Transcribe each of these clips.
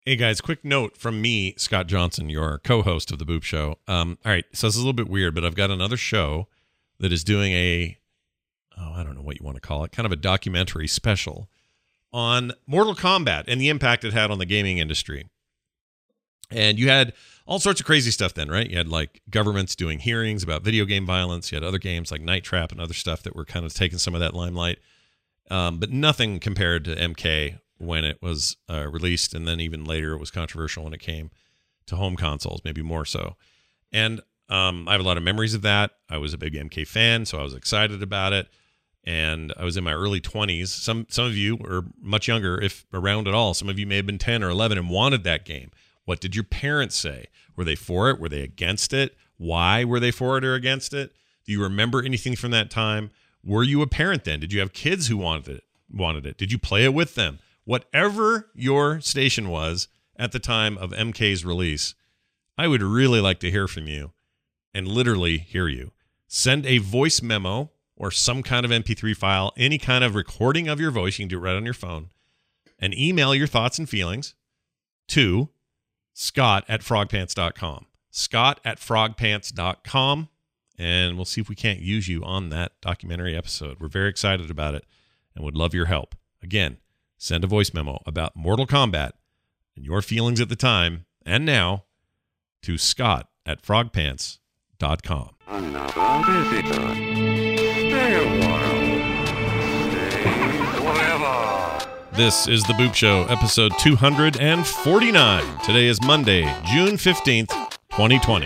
Hey guys, quick note from me, Scott Johnson, your co-host of the Boop Show. All right, so this is a little bit weird, but I've got another show that is doing I don't know what you want to call it, kind of a documentary special on Mortal Kombat and the impact it had on the gaming industry. And you had all sorts of crazy stuff then, right? You had like governments doing hearings about video game violence. You had other games like Night Trap and other stuff that were kind of taking some of that limelight. But nothing compared to MK when it was released, and then even later it was controversial when it came to home consoles, maybe more so. And I have a lot of memories of that. I was a big MK fan, so I was excited about it. And I was in my early 20s. Some of you were much younger, if around at all. Some of you may have been 10 or 11 and wanted that game. What did your parents say? Were they for it? Were they against it? Why were they for it or against it? Do you remember anything from that time? Were you a parent then? Did you have kids who wanted it? Did you play it with them? Whatever your station was at the time of MK's release, I would really like to hear from you and literally hear you. Send a voice memo or some kind of MP3 file, any kind of recording of your voice. You can do it right on your phone. And email your thoughts and feelings to scott@frogpants.com. scott@frogpants.com. And we'll see if we can't use you on that documentary episode. We're very excited about it and would love your help. Again, send a voice memo about Mortal Kombat and your feelings at the time and now to scott@frogpants.com. Another visitor. Stay a while. Stay forever. This is The Boop Show, episode 249. Today is Monday, June 15th, 2020.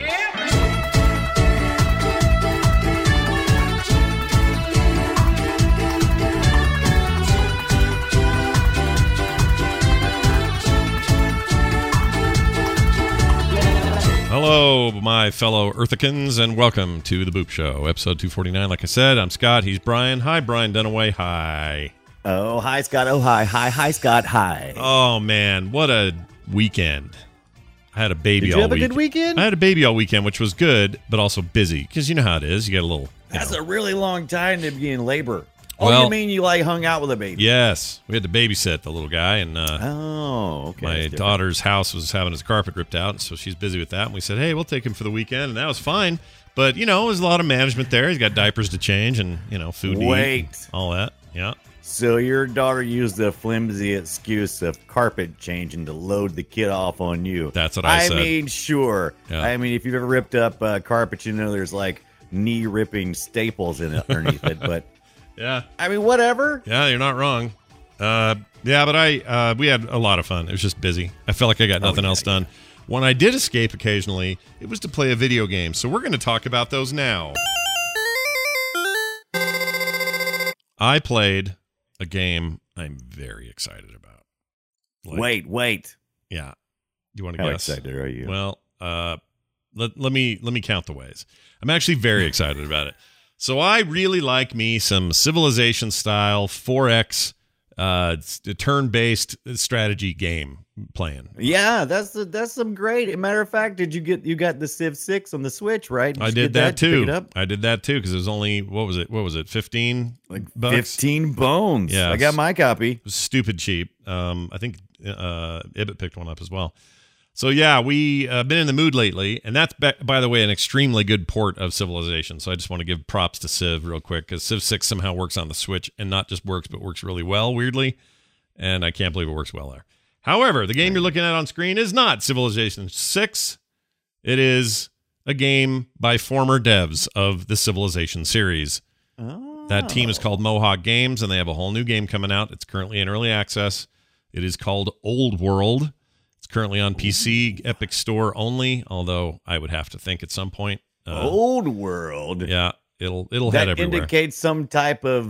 Hello, my fellow Earthicans, and welcome to The Boop Show, episode 249. Like I said, I'm Scott. He's Brian. Hi, Brian Dunaway. Hi. Oh, hi, Scott. Oh, hi. Hi, Scott. Hi. Oh, man. What a weekend. I had a baby all week. Did you have a good weekend? I had a baby all weekend, which was good, but also busy, because you know how it is. You get a little... That's a really long time to be in labor. Oh, Well- you mean you like hung out with a baby? Yes. We had to babysit the little guy, and Oh, okay. my That's different. daughter's house was having his carpet ripped out, so she's busy with that. And we said, hey, we'll take him for the weekend, and that was fine. But, you know, there's a lot of management there. He's got diapers to change and, you know, food to eat. Wait. All that. Yeah. So your daughter used the flimsy excuse of carpet changing to load the kid off on you. That's what I said. I mean, sure. Yeah. I mean, if you've ever ripped up carpet, you know there's like knee-ripping staples in it underneath it. But, Yeah. I mean, whatever. Yeah, you're not wrong. Yeah, but we had a lot of fun. It was just busy. I felt like I got nothing else done. When I did escape occasionally, it was to play a video game. So we're going to talk about those now. I played a game I'm very excited about. Like, Wait. Yeah. Do you want to How guess? excited are you? Well, let me count the ways. I'm actually very excited about it. So I really like me some Civilization style 4X turn-based strategy game playing. Yeah, that's some great. Matter of fact, you got the Civ 6 on the Switch, right? I did that Did you too. pick it up? I did that too because it was only what was it 15 bucks? 15 bones. Yeah, I got my copy. It was stupid cheap. I think Ibbot picked one up as well. So yeah, we been in the mood lately, and that's by the way an extremely good port of Civilization. So I just want to give props to Civ real quick because Civ 6 somehow works on the Switch, and not just works, but works really well. Weirdly, and I can't believe it works well there. However, the game you're looking at on screen is not Civilization 6. It is a game by former devs of the Civilization series. Oh. That team is called Mohawk Games, and they have a whole new game coming out. It's currently in early access. It is called Old World. It's currently on PC, Epic Store only, although I would have to think at some point. Old World. Yeah, it'll head That everywhere. indicates some type of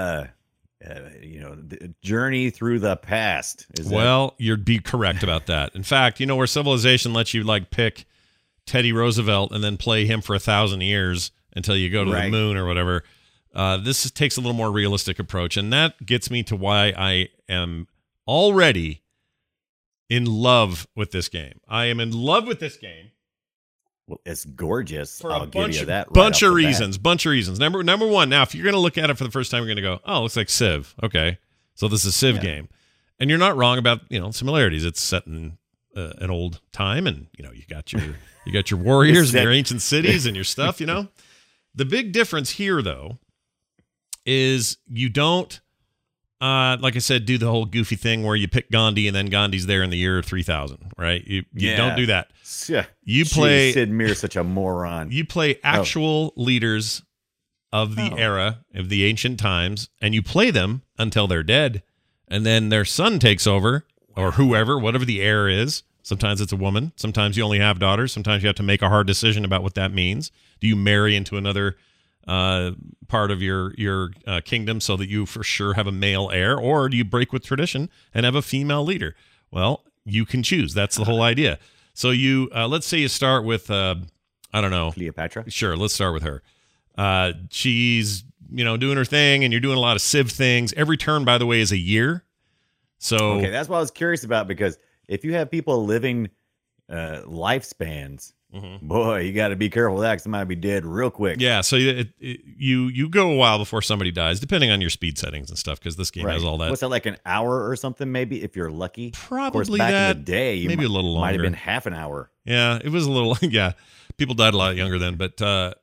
journey through the past. Well, you'd be correct about that. In fact, where Civilization lets you like pick Teddy Roosevelt and then play him for 1,000 years until you go to the moon or whatever. This takes a little more realistic approach, and that gets me to why I am already in love with this game. I am in love with this game. Well, it's gorgeous. For I'll a give you that. bunch right of off the reasons. Bunch of reasons. Number one, now, if you're going to look at it for the first time, you're going to go, oh, it looks like Civ. Okay. So this is a Civ game. And you're not wrong about, similarities. It's set in an old time, and you got your warriors and your ancient cities and your stuff. The big difference here, though, is you don't, like I said, do the whole goofy thing where you pick Gandhi and then Gandhi's there in the year 3000, right? You don't do that. Yeah. You play Sid Meier's such a moron. You play actual leaders of the era, of the ancient times, and you play them until they're dead, and then their son takes over, or whoever, whatever the heir is. Sometimes it's a woman. Sometimes you only have daughters. Sometimes you have to make a hard decision about what that means. Do you marry into another part of your kingdom so that you for sure have a male heir, or do you break with tradition and have a female leader? Well, you can choose. That's the whole idea. So you let's say you start with I don't know, Cleopatra. Sure, let's start with her. She's doing her thing, and you're doing a lot of civ things. Every turn, by the way, is a year. So okay, that's what I was curious about, because if you have people living lifespans, boy, you got to be careful with that, because they might be dead real quick. Yeah, so you go a while before somebody dies, depending on your speed settings and stuff, because this game has all that. What's that, like an hour or something, maybe, if you're lucky? Probably of course, back that. in the day, Maybe a little longer. Might have been half an hour. Yeah, it was a little. Yeah, people died a lot younger then, but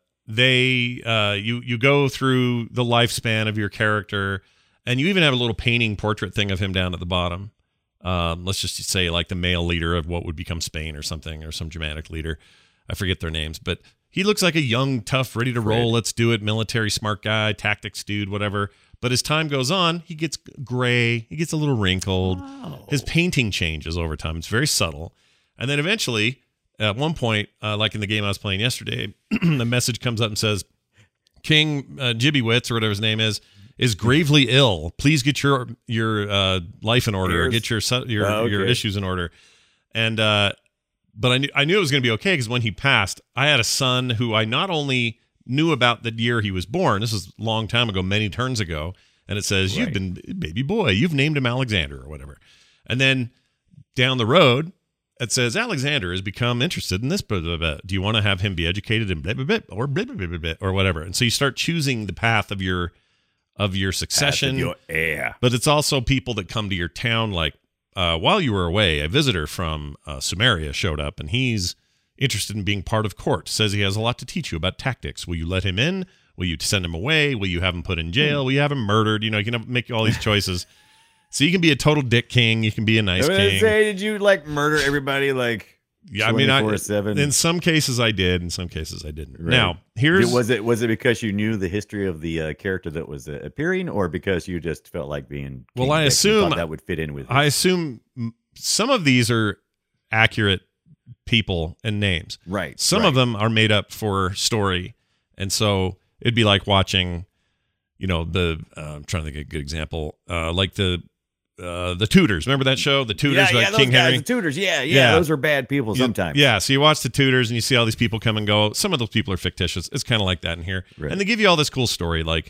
you go through the lifespan of your character, and you even have a little painting portrait thing of him down at the bottom. Let's just say like the male leader of what would become Spain or something, or some Germanic leader. I forget their names, but he looks like a young, tough, ready to roll, let's do it, military smart guy, tactics dude, whatever. But as time goes on, he gets gray, he gets a little wrinkled. His painting changes over time. It's very subtle. And then eventually, at one point, like in the game I was playing yesterday, a message comes up and says, King Jibbywitz, or whatever his name is gravely ill. Please get your life in order, or get your issues in order. And but I knew it was going to be okay, because when he passed, I had a son who I not only knew about the year he was born. This was a long time ago, many turns ago, and it says you've been baby boy. You've named him Alexander or whatever. And then down the road, it says Alexander has become interested in this. Blah, blah, blah. Do you want to have him be educated in blah, blah, blah, or blah, blah, blah, blah, blah, or whatever? And so you start choosing the path of your succession. Your heir. But it's also people that come to your town. Like while you were away, a visitor from Sumeria showed up, and he's interested in being part of court. Says he has a lot to teach you about tactics. Will you let him in? Will you send him away? Will you have him put in jail? Will you have him murdered? You can make all these choices. So you can be a total dick king. You can be a nice king. Did you murder everybody? Yeah, 24/7? In some cases I did. In some cases I didn't. Right. Now, was it because you knew the history of the character that was appearing, or because you just felt like being? Well, I assume that would fit in with. I assume some of these are accurate people and names. Right. Some of them are made up for story, and so it'd be like watching, I'm trying to think of a good example, like the Tudors. Remember that show, the Tudors? Yeah, King guys, Henry. the Tudors. Yeah, those are bad people sometimes. Yeah, so you watch the Tudors and you see all these people come and go. Some of those people are fictitious. It's kind of like that in here, and they give you all this cool story, like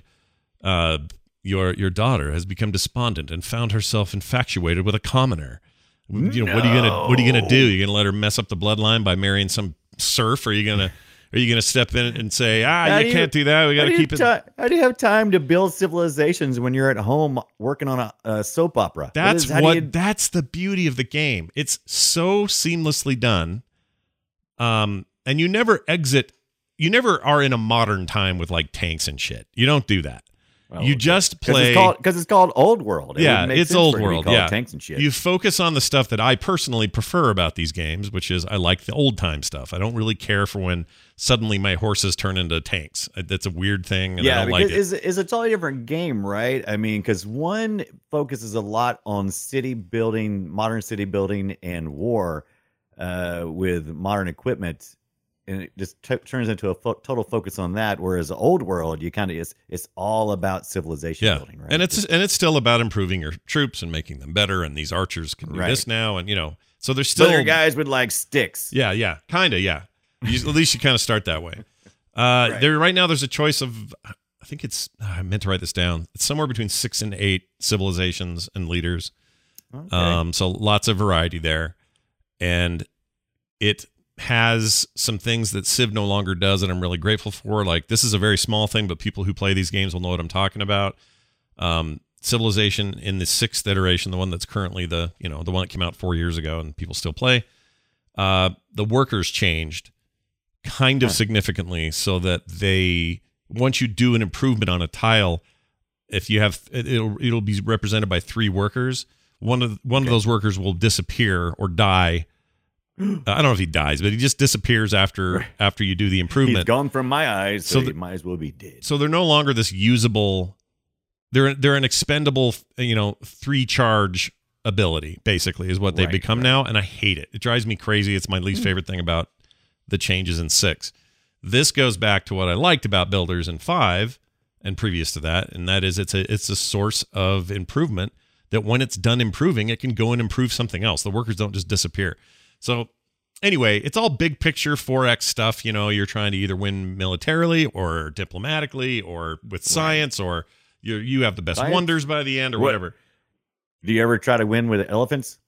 your daughter has become despondent and found herself infatuated with a commoner. What are you gonna do? You're gonna let her mess up the bloodline by marrying some serf? Or are you gonna step in and say, you can't do that? We got to keep it. How do you have time to build civilizations when you're at home working on a soap opera? That's that's the beauty of the game. It's so seamlessly done. And you never exit. You never are in a modern time with like tanks and shit. You don't do that. Well, you just play because it's called Old World. It's Old World. Yeah, tanks and shit. You focus on the stuff that I personally prefer about these games, which is I like the old time stuff. I don't really care for when suddenly my horses turn into tanks. That's a weird thing, and I don't like it. It's a totally different game, right? I mean, because one focuses a lot on city building, modern city building, and war with modern equipment. And it just turns into a total focus on that. Whereas Old World, you kind of it's all about civilization building, right? And it's still about improving your troops and making them better. And these archers can do this now, and so there's still your guys with like sticks. Yeah, kind of. Yeah, at least you kind of start that way. Right now there's a choice of, I think it's, I meant to write this down. It's somewhere between 6 and 8 civilizations and leaders. Okay. So lots of variety there, and it has some things that Civ no longer does that I'm really grateful for. Like, this is a very small thing, but people who play these games will know what I'm talking about. Civilization in the 6th iteration, the one that's currently the one that came out 4 years ago and people still play, the workers changed kind of significantly, so that once you do an improvement on a tile, if you have it'll be represented by 3 workers. One of those workers will disappear or die. I don't know if he dies, but he just disappears after you do the improvement. He's gone from my eyes, so he might as well be dead. So they're no longer this usable. They're an expendable, 3 charge ability, basically, is what they've become now, and I hate it. It drives me crazy. It's my least favorite thing about the changes in 6. This goes back to what I liked about Builders in 5 and previous to that, and that is it's a source of improvement that when it's done improving, it can go and improve something else. The workers don't just disappear. So anyway, it's all big picture 4X stuff. You're trying to either win militarily or diplomatically or with science, or you have the best wonders by the end or whatever. Do you ever try to win with elephants?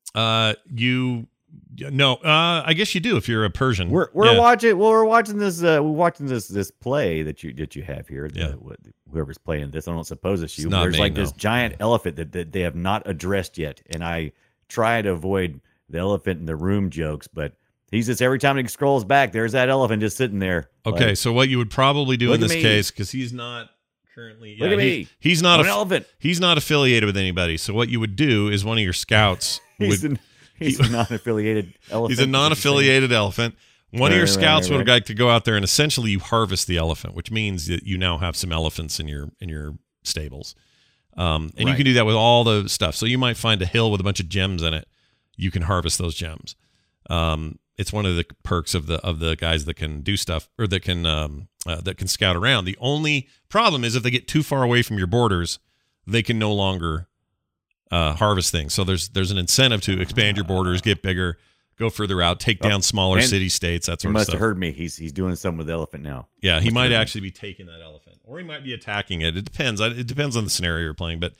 No, I guess you do if you're a Persian. We're watching this play that you have here. Whoever's playing this, I don't suppose it's you. There's this giant elephant that they have not addressed yet, and I try to avoid the elephant in the room jokes, but he's just, every time he scrolls back, there's that elephant just sitting there. Okay, so what you would probably do in this case, because he's not currently, look at me, he's not an elephant. He's not affiliated with anybody. So what you would do is one of your scouts He's a non-affiliated elephant. He's a non-affiliated elephant. One of your scouts would like to go out there and essentially you harvest the elephant, which means that you now have some elephants in your stables. And you can do that with all the stuff. So you might find a hill with a bunch of gems in it. You can harvest those gems. It's one of the perks of the guys that can do stuff, or that can scout around. The only problem is if they get too far away from your borders, they can no longer harvest things. So there's an incentive to expand your borders, get bigger, go further out, take down smaller city states, that sort of stuff. He must have heard me. He's doing something with the elephant now. Yeah, he might actually be taking that elephant, or he might be attacking it. It depends. It depends on the scenario you're playing. But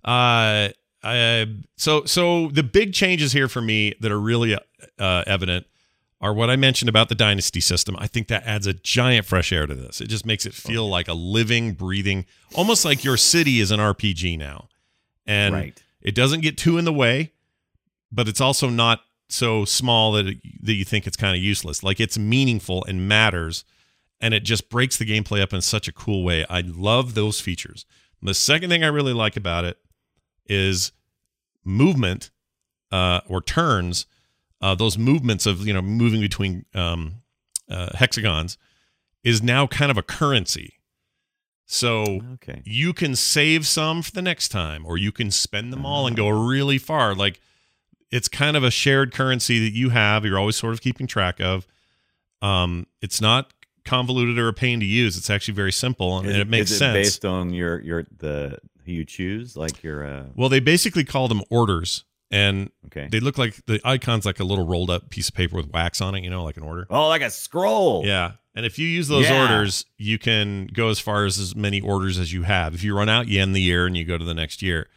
so the big changes here for me that are really evident are what I mentioned about the dynasty system. I think that adds a giant fresh air to this. It just makes it feel like a living, breathing, almost like your city is an RPG now. And it doesn't get too in the way, but it's also not so small that you think it's kind of useless. Like, it's meaningful and matters, and it just breaks the gameplay up in such a cool way. I love those features. The second thing I really like about it is movement or turns. Those movements of moving between hexagons is now kind of a currency. So you can save some for the next time, or you can spend them all and go really far. Like, it's kind of a shared currency that you have. You're always sort of keeping track of. It's not convoluted or a pain to use. It's actually very simple, and it makes sense. Based on who you choose, like your. Well, they basically call them orders. And they look like the icon's like a little rolled up piece of paper with wax on it, like an order. Oh, like a scroll. Yeah. And if you use those orders, you can go as far as many orders as you have. If you run out, you end the year and you go to the next year.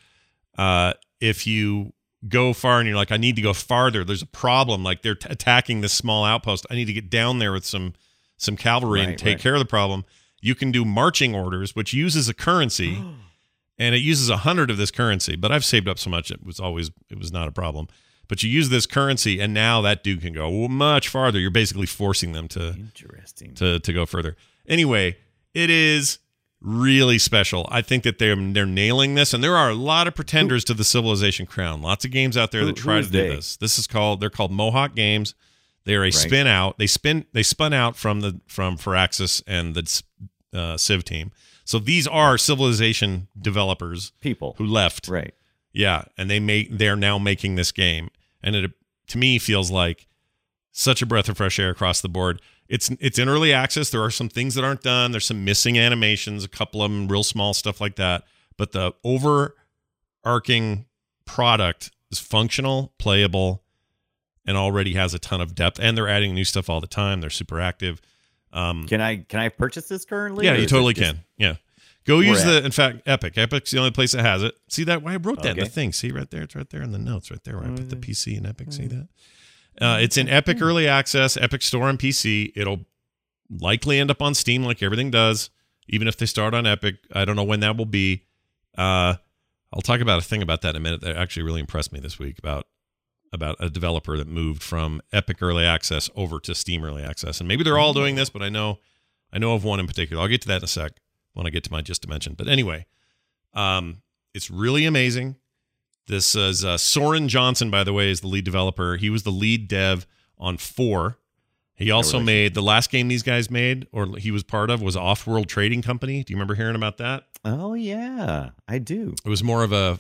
If you go far and you're like, I need to go farther, there's a problem. Like, they're attacking this small outpost. I need to get down there with some cavalry and take care of the problem. You can do marching orders, which uses a currency. And it uses 100 of this currency, but I've saved up so much it was not a problem. But you use this currency, and now that dude can go much farther. You're basically forcing them to go further. Anyway, it is really special. I think that they're nailing this, and there are a lot of pretenders to the Civilization crown. Lots of games out there that try to do this. They're called Mohawk Games. They are a spin out. They spun out from Firaxis and the Civ team. So these are Civilization developers, people who left, Yeah, and they're now making this game, and it to me feels like such a breath of fresh air across the board. It's in early access. There are some things that aren't done. There's some missing animations, a couple of them, real small stuff like that. But the overarching product is functional, playable, and already has a ton of depth. And they're adding new stuff all the time. They're super active. Can I purchase this currently? Yeah, you totally can. Yeah. Go use in fact, Epic. Epic's the only place that has it. See that? I wrote that in the thing. See right there? It's right there in the notes right there where I put the PC and Epic. See that? It's in Epic Early Access, Epic Store on PC. It'll likely end up on Steam like everything does, even if they start on Epic. I don't know when that will be. I'll talk about a thing about that in a minute that actually really impressed me this week about about a developer that moved from Epic Early Access over to Steam Early Access. And maybe they're all doing this, but I know of one in particular. I'll get to that in a sec when I get to my Just Dimension. But anyway, it's really amazing. This is Soren Johnson, by the way, is the lead developer. He was the lead dev on 4. He also made the last game these guys made, or he was part of, was Off-World Trading Company. Do you remember hearing about that? Oh yeah, I do. It was more of a,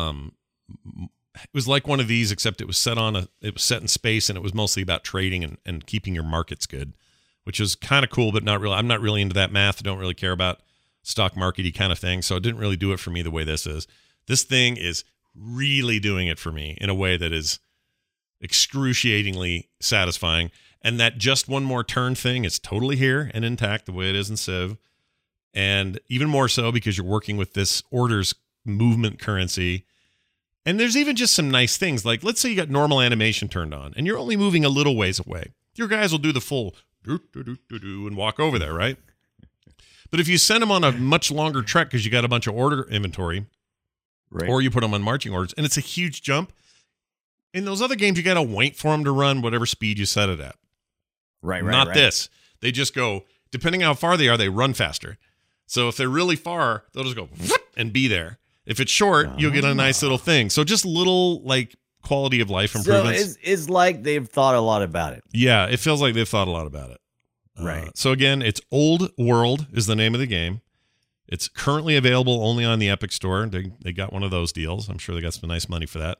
it was like one of these, except it was set in space, and it was mostly about trading and keeping your markets good, which is kind of cool, but not really. I'm not really into that math. I don't really care about stock market-y kind of thing, so it didn't really do it for me the way this is. This thing is really doing it for me in a way that is excruciatingly satisfying. And that just one more turn thing is totally here and intact the way it is in Civ. And even more so because you're working with this orders movement currency. And there's even just some nice things. Like, let's say you got normal animation turned on and you're only moving a little ways away. Your guys will do the full do and walk over there, right? But if you send them on a much longer trek because you got a bunch of order inventory, right, or you put them on marching orders, and it's a huge jump, in those other games, you got to wait for them to run whatever speed you set it at. Right. Not this. They just go, depending how far they are, they run faster. So if they're really far, they'll just go and be there. If it's short, you'll get a nice little thing. So just little like quality of life improvements. So it's like they've thought a lot about it. Yeah, it feels like they've thought a lot about it. Right. So again, it's Old World is the name of the game. It's currently available only on the Epic Store. They got one of those deals. I'm sure they got some nice money for that.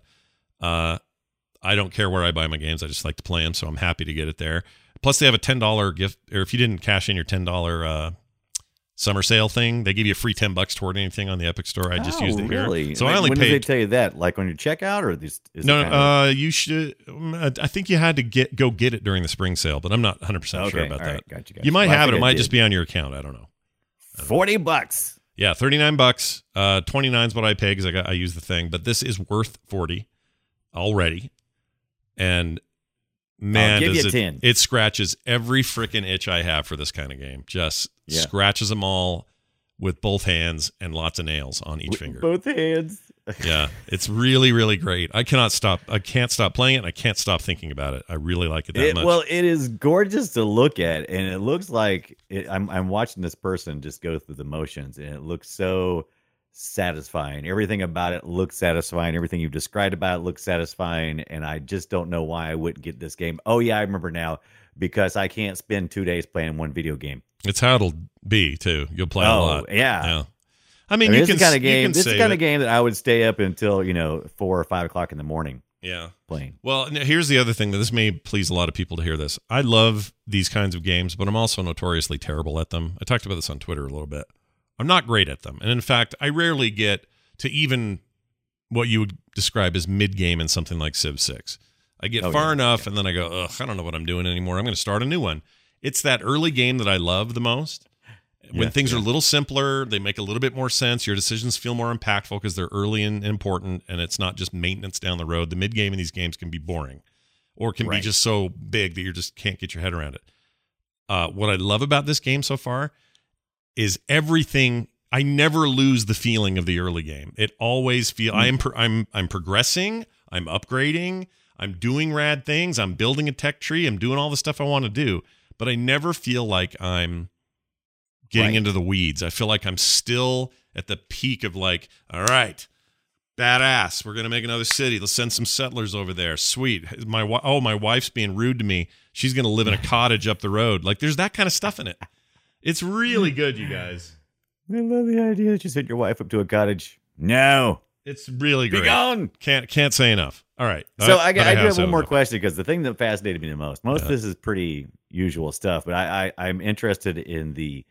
I don't care where I buy my games. I just like to play them, so I'm happy to get it there. Plus, they have a $10 gift, or if you didn't cash in your $10 summer sale thing, they give you a free $10 toward anything on the Epic Store. I just used it here. Really? So I only when paid. did they tell you that? Like on your checkout, or this? You should. I think you had to go get it during the spring sale, but I'm not 100% sure about that. Right, gotcha. You might have it. It might just be on your account. I don't know. $40. Yeah, $39. $29 is what I pay because I use the thing, but this is worth $40 already. And man, I'll give you 10. It scratches every freaking itch I have for this kind of game. Just scratches them all with both hands and lots of nails on each finger. Both hands. Yeah, it's really, really great. I can't stop playing it, and I can't stop thinking about it. I really like it that much. Well, it is gorgeous to look at, and it looks like I'm watching this person just go through the motions, and it looks so satisfying. Everything about it looks satisfying. Everything you've described about it looks satisfying, and I just don't know why I wouldn't get this game. Oh yeah, I remember now, because I can't spend 2 days playing one video game. It's how it'll be too. You'll play a lot. Yeah. I mean, this is the kind of game. This is the kind of game that I would stay up until 4 or 5 o'clock in the morning. Yeah, playing. Well, here's the other thing that this may please a lot of people to hear this. I love these kinds of games, but I'm also notoriously terrible at them. I talked about this on Twitter a little bit. I'm not great at them. And in fact, I rarely get to even what you would describe as mid-game in something like Civ 6. I get far enough, and then I go, ugh, I don't know what I'm doing anymore. I'm going to start a new one. It's that early game that I love the most. When things are a little simpler, they make a little bit more sense. Your decisions feel more impactful because they're early and important, and it's not just maintenance down the road. The mid-game in these games can be boring or can be just so big that you just can't get your head around it. What I love about this game so far is everything. I never lose the feeling of the early game. It always feels I'm progressing, I'm upgrading, I'm doing rad things, I'm building a tech tree, I'm doing all the stuff I want to do, but I never feel like I'm getting into the weeds. I feel like I'm still at the peak of like, all right, badass. We're going to make another city. Let's send some settlers over there. Sweet. My wife's being rude to me. She's going to live in a cottage up the road. Like there's that kind of stuff in it. It's really good, you guys. I love the idea that you sent your wife up to a cottage. No. It's really great. Be gone. Can't say enough. All right. So I do have one more question, because the thing that fascinated me the most of this is pretty usual stuff, but I'm interested in the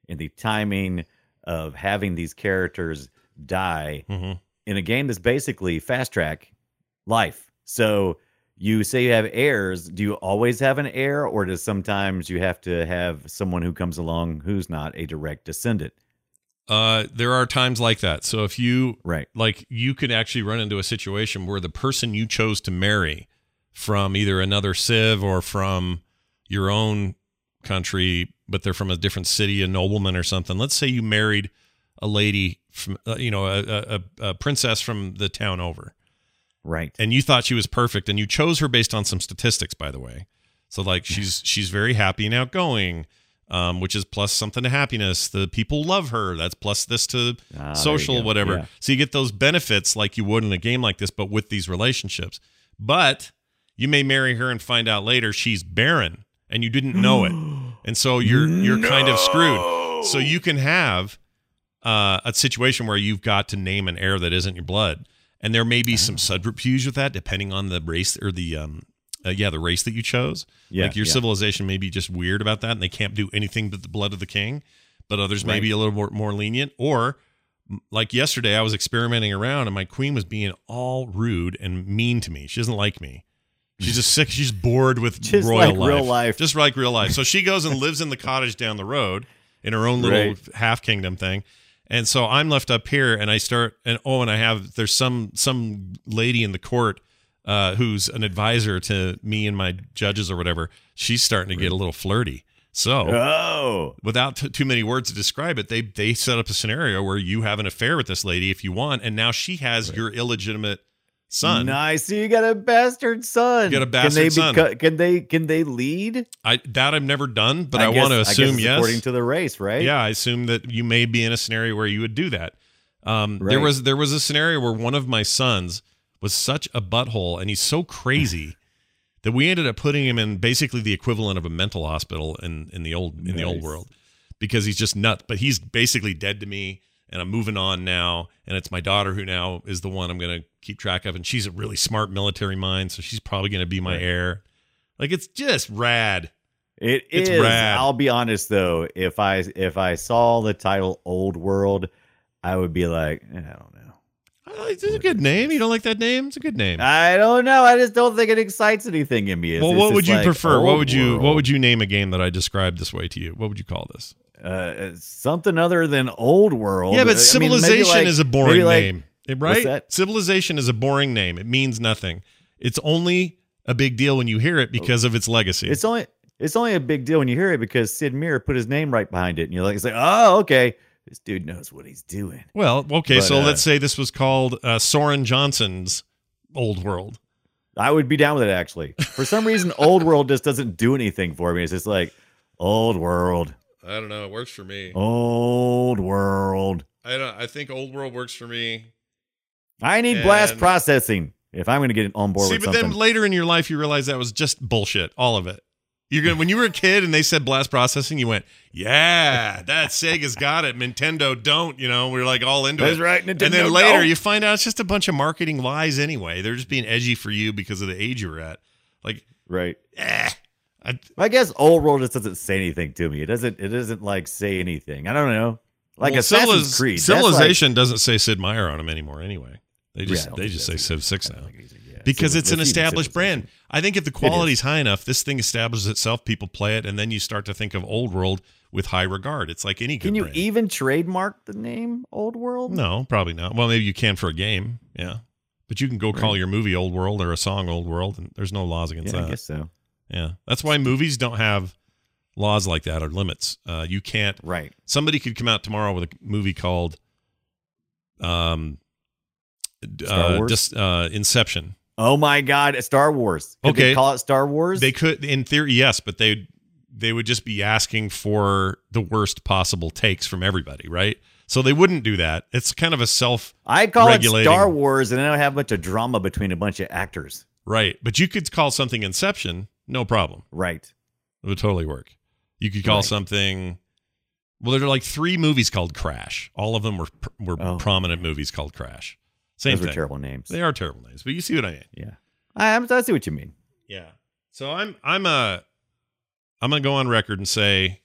timing of having these characters die in a game that's basically fast track life. So you say you have heirs. Do you always have an heir, or does sometimes you have to have someone who comes along who's not a direct descendant? There are times like that. So if you you could actually run into a situation where the person you chose to marry from either another civ or from your own country, but they're from a different city, a nobleman or something. Let's say you married a lady from, a princess from the town over, Right. and you thought she was perfect, and you chose her based on some statistics, by the way. So like she's very happy and outgoing, which is plus something to happiness. The people love her. That's plus this to social, whatever. Yeah. So you get those benefits like you would in a game like this, but with these relationships. But you may marry her and find out later she's barren, and you didn't know it, and so you're kind of screwed. So you can have a situation where you've got to name an heir that isn't your blood, and there may be some subterfuge with that, depending on the race or the race that you chose. Yeah, like your civilization may be just weird about that, and they can't do anything but the blood of the king. But others may be a little more lenient. Or like yesterday, I was experimenting around, and my queen was being all rude and mean to me. She doesn't like me. She's just sick. She's bored with Just royal like life. real life. Just like real life. So she goes and lives in the cottage down the road in her own little half kingdom thing. And so I'm left up here, and I start, and there's some lady in the court who's an advisor to me and my judges or whatever. She's starting to get a little flirty. So without too many words to describe it, they set up a scenario where you have an affair with this lady if you want, and now she has your illegitimate son. Nice. So you got a bastard son. You got a bastard son. Can they lead? I've never done, but I want to I guess assume it's yes. according to the race, right? Yeah, I assume that you may be in a scenario where you would do that. There was a scenario where one of my sons was such a butthole, and he's so crazy that we ended up putting him in basically the equivalent of a mental hospital in the old world, because he's just nuts. But he's basically dead to me, and I'm moving on now, and it's my daughter who now is the one I'm going to keep track of, and she's a really smart military mind, so she's probably going to be my heir. Like, it's just rad. It's rad. I'll be honest though, if I saw the title Old World, I would be like, I don't know. It's a good name. You don't like that name? It's a good name. I don't know. I just don't think it excites anything in me. Well, what would you prefer? What would you name a game that I described this way to you? What would you call this? Something other than Old World. Yeah, but Civilization is a boring name, right? that? Civilization is a boring name. It means nothing. It's only a big deal when you hear it because of its legacy. It's only a big deal when you hear it because Sid Meier put his name right behind it, and you're like, it's like, oh, okay. This dude knows what he's doing. Well, okay, so let's say this was called Soren Johnson's Old World. I would be down with it, actually. For some reason, Old World just doesn't do anything for me. It's just like, Old World. I don't know. It works for me. Old World. I think Old World works for me. I need blast processing if I'm going to get on board with something. But then later in your life, you realize that was just bullshit, all of it. When you were a kid and they said blast processing, you went, yeah, that Sega's got it. Nintendo don't, we were like all into it. That's right. Nintendo and then later you find out it's just a bunch of marketing lies anyway. They're just being edgy for you because of the age you were at. Like, right. I guess Old World just doesn't say anything to me. It doesn't like say anything. I don't know. Like Assassin's Creed. Civilization doesn't say Sid Meier on them anymore anyway. They just say Civ 6 now. Because it's an established brand. I think if the quality's high enough, this thing establishes itself, people play it, and then you start to think of Old World with high regard. It's like any good brand. Can you even trademark the name Old World? No, probably not. Well, maybe you can for a game, yeah. But you can go call your movie Old World or a song Old World, and there's no laws against that. I guess so. Yeah. That's why movies don't have laws like that or limits. You can't. Right. Somebody could come out tomorrow with a movie called Star Wars? Inception. Oh my God, Star Wars. Could they call it Star Wars? They could, in theory, yes, but they would just be asking for the worst possible takes from everybody, right? So they wouldn't do that. It's kind of a I'd call it Star Wars, and then I'd have a bunch of drama between a bunch of actors. Right, but you could call something Inception, no problem. Right. It would totally work. You could call something. Well, there are like 3 movies called Crash. All of them were prominent movies called Crash. Same thing. Those are terrible names. They are terrible names, but you see what I mean. Yeah, I see what you mean. Yeah. So I'm gonna go on record and say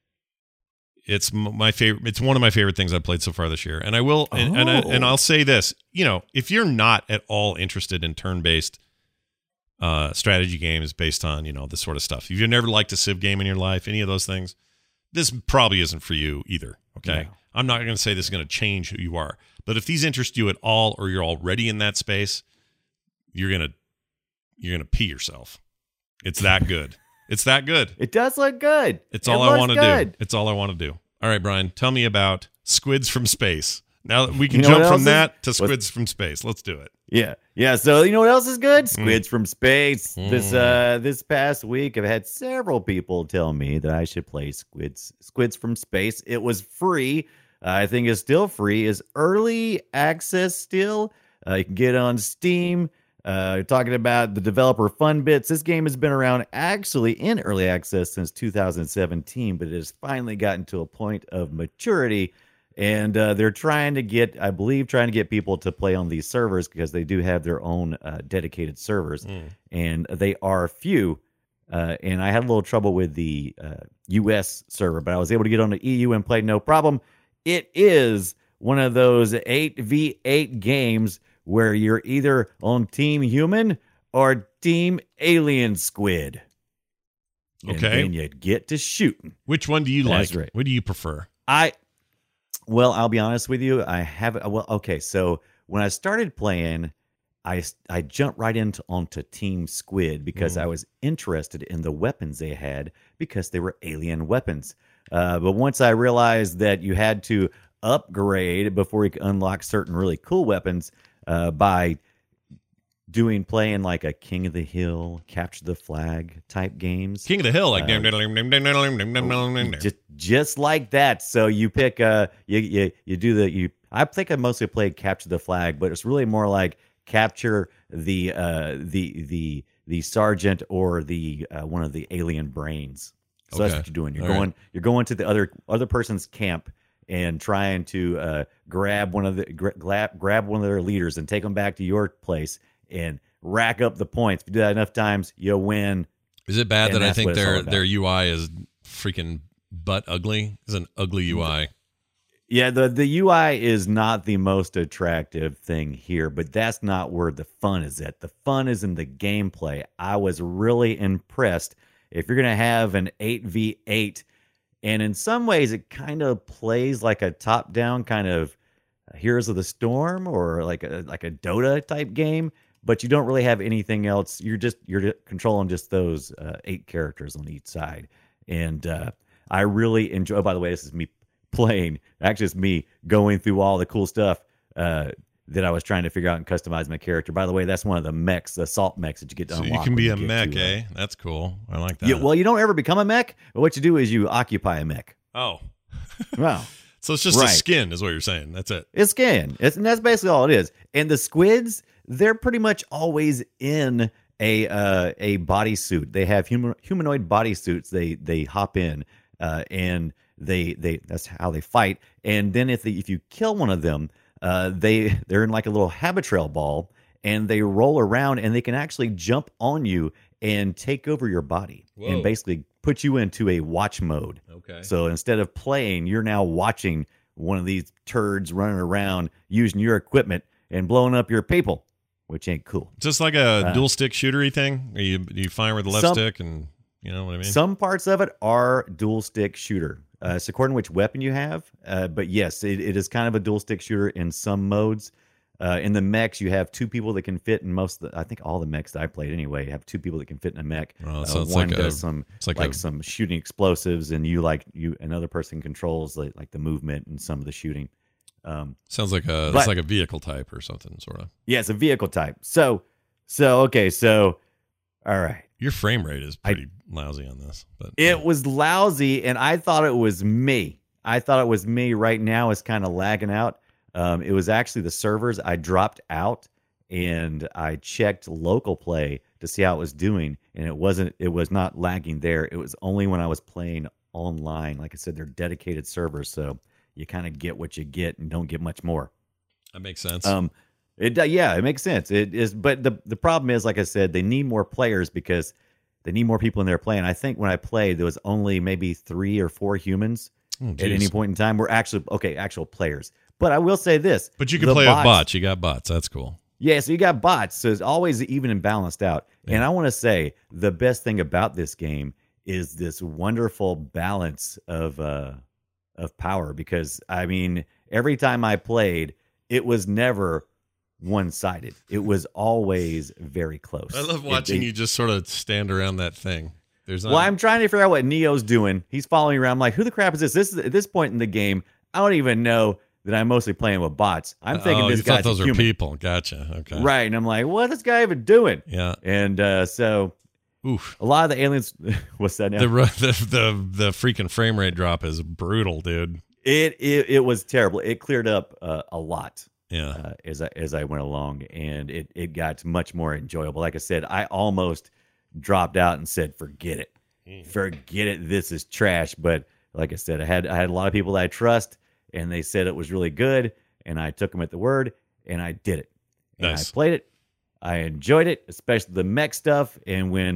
it's my favorite. It's one of my favorite things I've played so far this year, and I will. And I'll say this: if you're not at all interested in turn-based strategy games based on this sort of stuff, if you've never liked a Civ game in your life, any of those things, this probably isn't for you either. Okay. No. I'm not going to say this is going to change who you are, but if these interest you at all, or you're already in that space, you're gonna pee yourself. It's that good. It's that good. It does look good. It's all I want to do. It's all I want to do. All right, Brian, tell me about Squids from Space. Now we can You know what jump from else that to what's- Squids from Space. Let's do it. Yeah. So you know what else is good? Squids from Space. Mm. This past week, I've had several people tell me that I should play Squids from Space. It was free. I think it's still free. It's early access still. You can get it on Steam. Talking about the developer Fun Bits. This game has been around actually in early access since 2017, but it has finally gotten to a point of maturity. And they're trying to get people to play on these servers because they do have their own dedicated servers, and they are few. And I had a little trouble with the US server, but I was able to get on the EU and play no problem. It is one of those 8v8 games where you're either on Team Human or Team Alien Squid. Okay. And then you get to shooting. Which one do you like? That's right. What do you prefer? Well, I'll be honest with you. So when I started playing, I jumped right onto Team Squid because I was interested in the weapons they had because they were alien weapons. But once I realized that you had to upgrade before you could unlock certain really cool weapons by playing like a King of the Hill, Capture the Flag type games. King of the Hill, like Just like that. So you pick I think I mostly played Capture the Flag, but it's really more like capture the sergeant or the one of the alien brains. So that's what you're doing. You're going to the other person's camp and trying to grab one of their leaders and take them back to your place and rack up the points. If you do that enough times, you'll win. Is it bad And that I that's think what it's all about. their UI is freaking butt ugly? It's an ugly UI. Yeah, the UI is not the most attractive thing here, but that's not where the fun is at. The fun is in the gameplay. I was really impressed. If you're going to have an 8v8, and in some ways it kind of plays like a top-down kind of Heroes of the Storm or like a Dota type game, but you don't really have anything else. You're controlling just those 8 characters on each side. And I really enjoy, by the way, this is me playing. Actually, it's me going through all the cool stuff that I was trying to figure out and customize my character. By the way, that's one of the mechs, the assault mechs that you get to So unlock. you can be a when you mech, get to, eh? That's cool. I like that. Yeah, well, you don't ever become a mech. But what you do is you occupy a mech. Oh. Wow. So it's just a Right. skin is what you're saying. That's it. It's skin. And that's basically all it is. And the squids, they're pretty much always in a bodysuit. They have humanoid bodysuits. They hop in and they that's how they fight. And then if you kill one of them, they're in like a little Habitrail ball and they roll around and they can actually jump on you and take over your body and basically put you into a watch mode. Okay. So instead of playing, you're now watching one of these turds running around using your equipment and blowing up your people, which ain't cool. Just like a dual stick shootery thing. Are you fire with the left stick and you know what I mean? Some parts of it are dual stick shooter. It's according to which weapon you have. But yes, it is kind of a dual stick shooter in some modes. In the mechs, you have 2 people that can fit in I think all the mechs that I played anyway have 2 people that can fit in a mech. So it's one like does some shooting explosives, and another person controls like the movement and some of the shooting. Sounds like it's like a vehicle type or something, sort of. Yeah, it's a vehicle type. So okay, all right. Your frame rate is pretty lousy on this, but It was lousy, and I thought it was me. Right now it's kind of lagging out. It was actually the servers. I dropped out and I checked local play to see how it was doing, and it was not lagging there. It was only when I was playing online. Like I said, they're dedicated servers, so you kind of get what you get and don't get much more. that makes sense. It makes sense. It is, but the problem is, like I said, they need more players because they need more people in there playing. I think when I played, there was only maybe 3 or 4 humans at any point in time. We're actual players. But I will say this. But you can play with bots. You got bots. That's cool. Yeah, so you got bots. So it's always even and balanced out. Yeah. And I want to say the best thing about this game is this wonderful balance of power. Because, I mean, every time I played, it was never one-sided. It was always very close. I love watching you just sort of stand around that thing. Well, I'm trying to figure out what Neo's doing. He's following me around. I'm like, who the crap is this? At this point in the game, I don't even know that I'm mostly playing with bots. I'm thinking this you thought guy's those a are human. people. Gotcha. Okay. Right. And I'm like, what is this guy even doing? Yeah. And so Oof. a lot of the aliens, what's that now? The freaking frame rate drop is brutal, dude. It was terrible. It cleared up a lot Yeah. as I went along, and it got much more enjoyable. Like I said, I almost dropped out and said, forget it. Forget it. This is trash. But like I said, I had a lot of people that I trust, and they said it was really good, and I took them at the word, and I did it. And Nice. I played it. I enjoyed it, especially the mech stuff. And when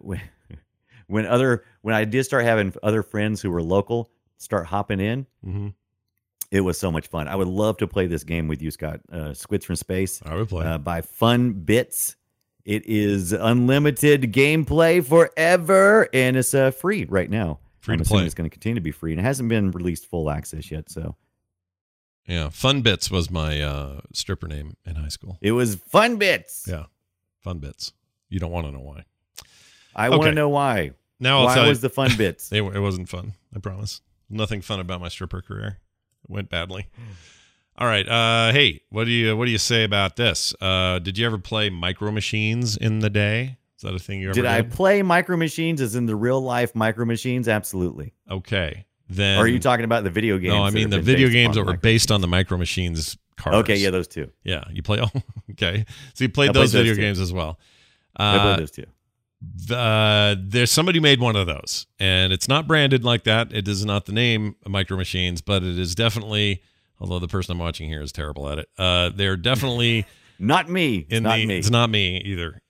I did start having other friends who were local start hopping in, Mm-hmm. it was so much fun. I would love to play this game with you, Scott. Squids from Space I would play. by Fun Bits. It is unlimited gameplay forever, and it's free right now. Free I'm to assuming play. it's going to continue to be free, and it hasn't been released full access yet. So Yeah. Fun Bits was my stripper name in high school. it was Fun Bits. Yeah. Fun Bits. You don't want to know why. I want Okay. to know why. Now I'll Why tell you. was the Fun Bits? It wasn't fun. I promise. Nothing fun about my stripper career. It went badly. All right. Hey, what do you say about this? Did you ever play Micro Machines in the day? Is that a thing you ever Did did? I play Micro Machines as in the real life Micro Machines? Absolutely. Okay. Then Or are you talking about the video games? No, I that mean have the been video based games upon that were Micro based on Machines? the Micro Machines cars. Okay, yeah, those two. Yeah, you play. Oh, okay. So you played I played those those video too. games as well. I played those two. There's somebody made one of those, and it's not branded like that. It is not the name Micro Machines, but it is definitely. Although the person I'm watching here is terrible at it. They're definitely Not me. It's not me. It's not me either.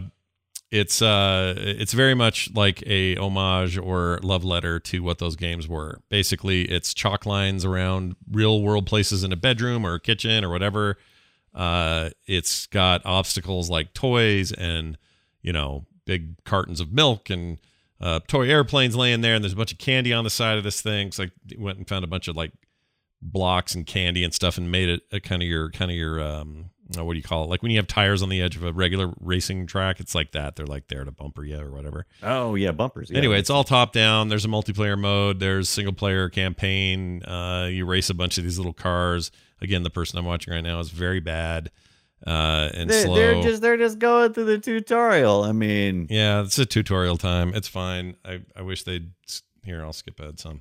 It's very much like a homage or love letter to what those games were. Basically, it's chalk lines around real world places in a bedroom or a kitchen or whatever. It's got obstacles like toys and big cartons of milk and toy airplanes laying there, and there's a bunch of candy on the side of this thing. So I went and found a bunch of like blocks and candy and stuff and made it a kind of your what do you call it, like when you have tires on the edge of a regular racing track. It's like that. They're like there to bumper you or whatever. Oh yeah, bumpers. Yeah. Anyway, it's all top down. There's a multiplayer mode, there's single player campaign. You race a bunch of these little cars. Again, the person I'm watching right now is very bad and slow. They're just going through the tutorial. I mean, Yeah, it's a tutorial time. It's fine. I wish they'd. Here, I'll skip ahead some.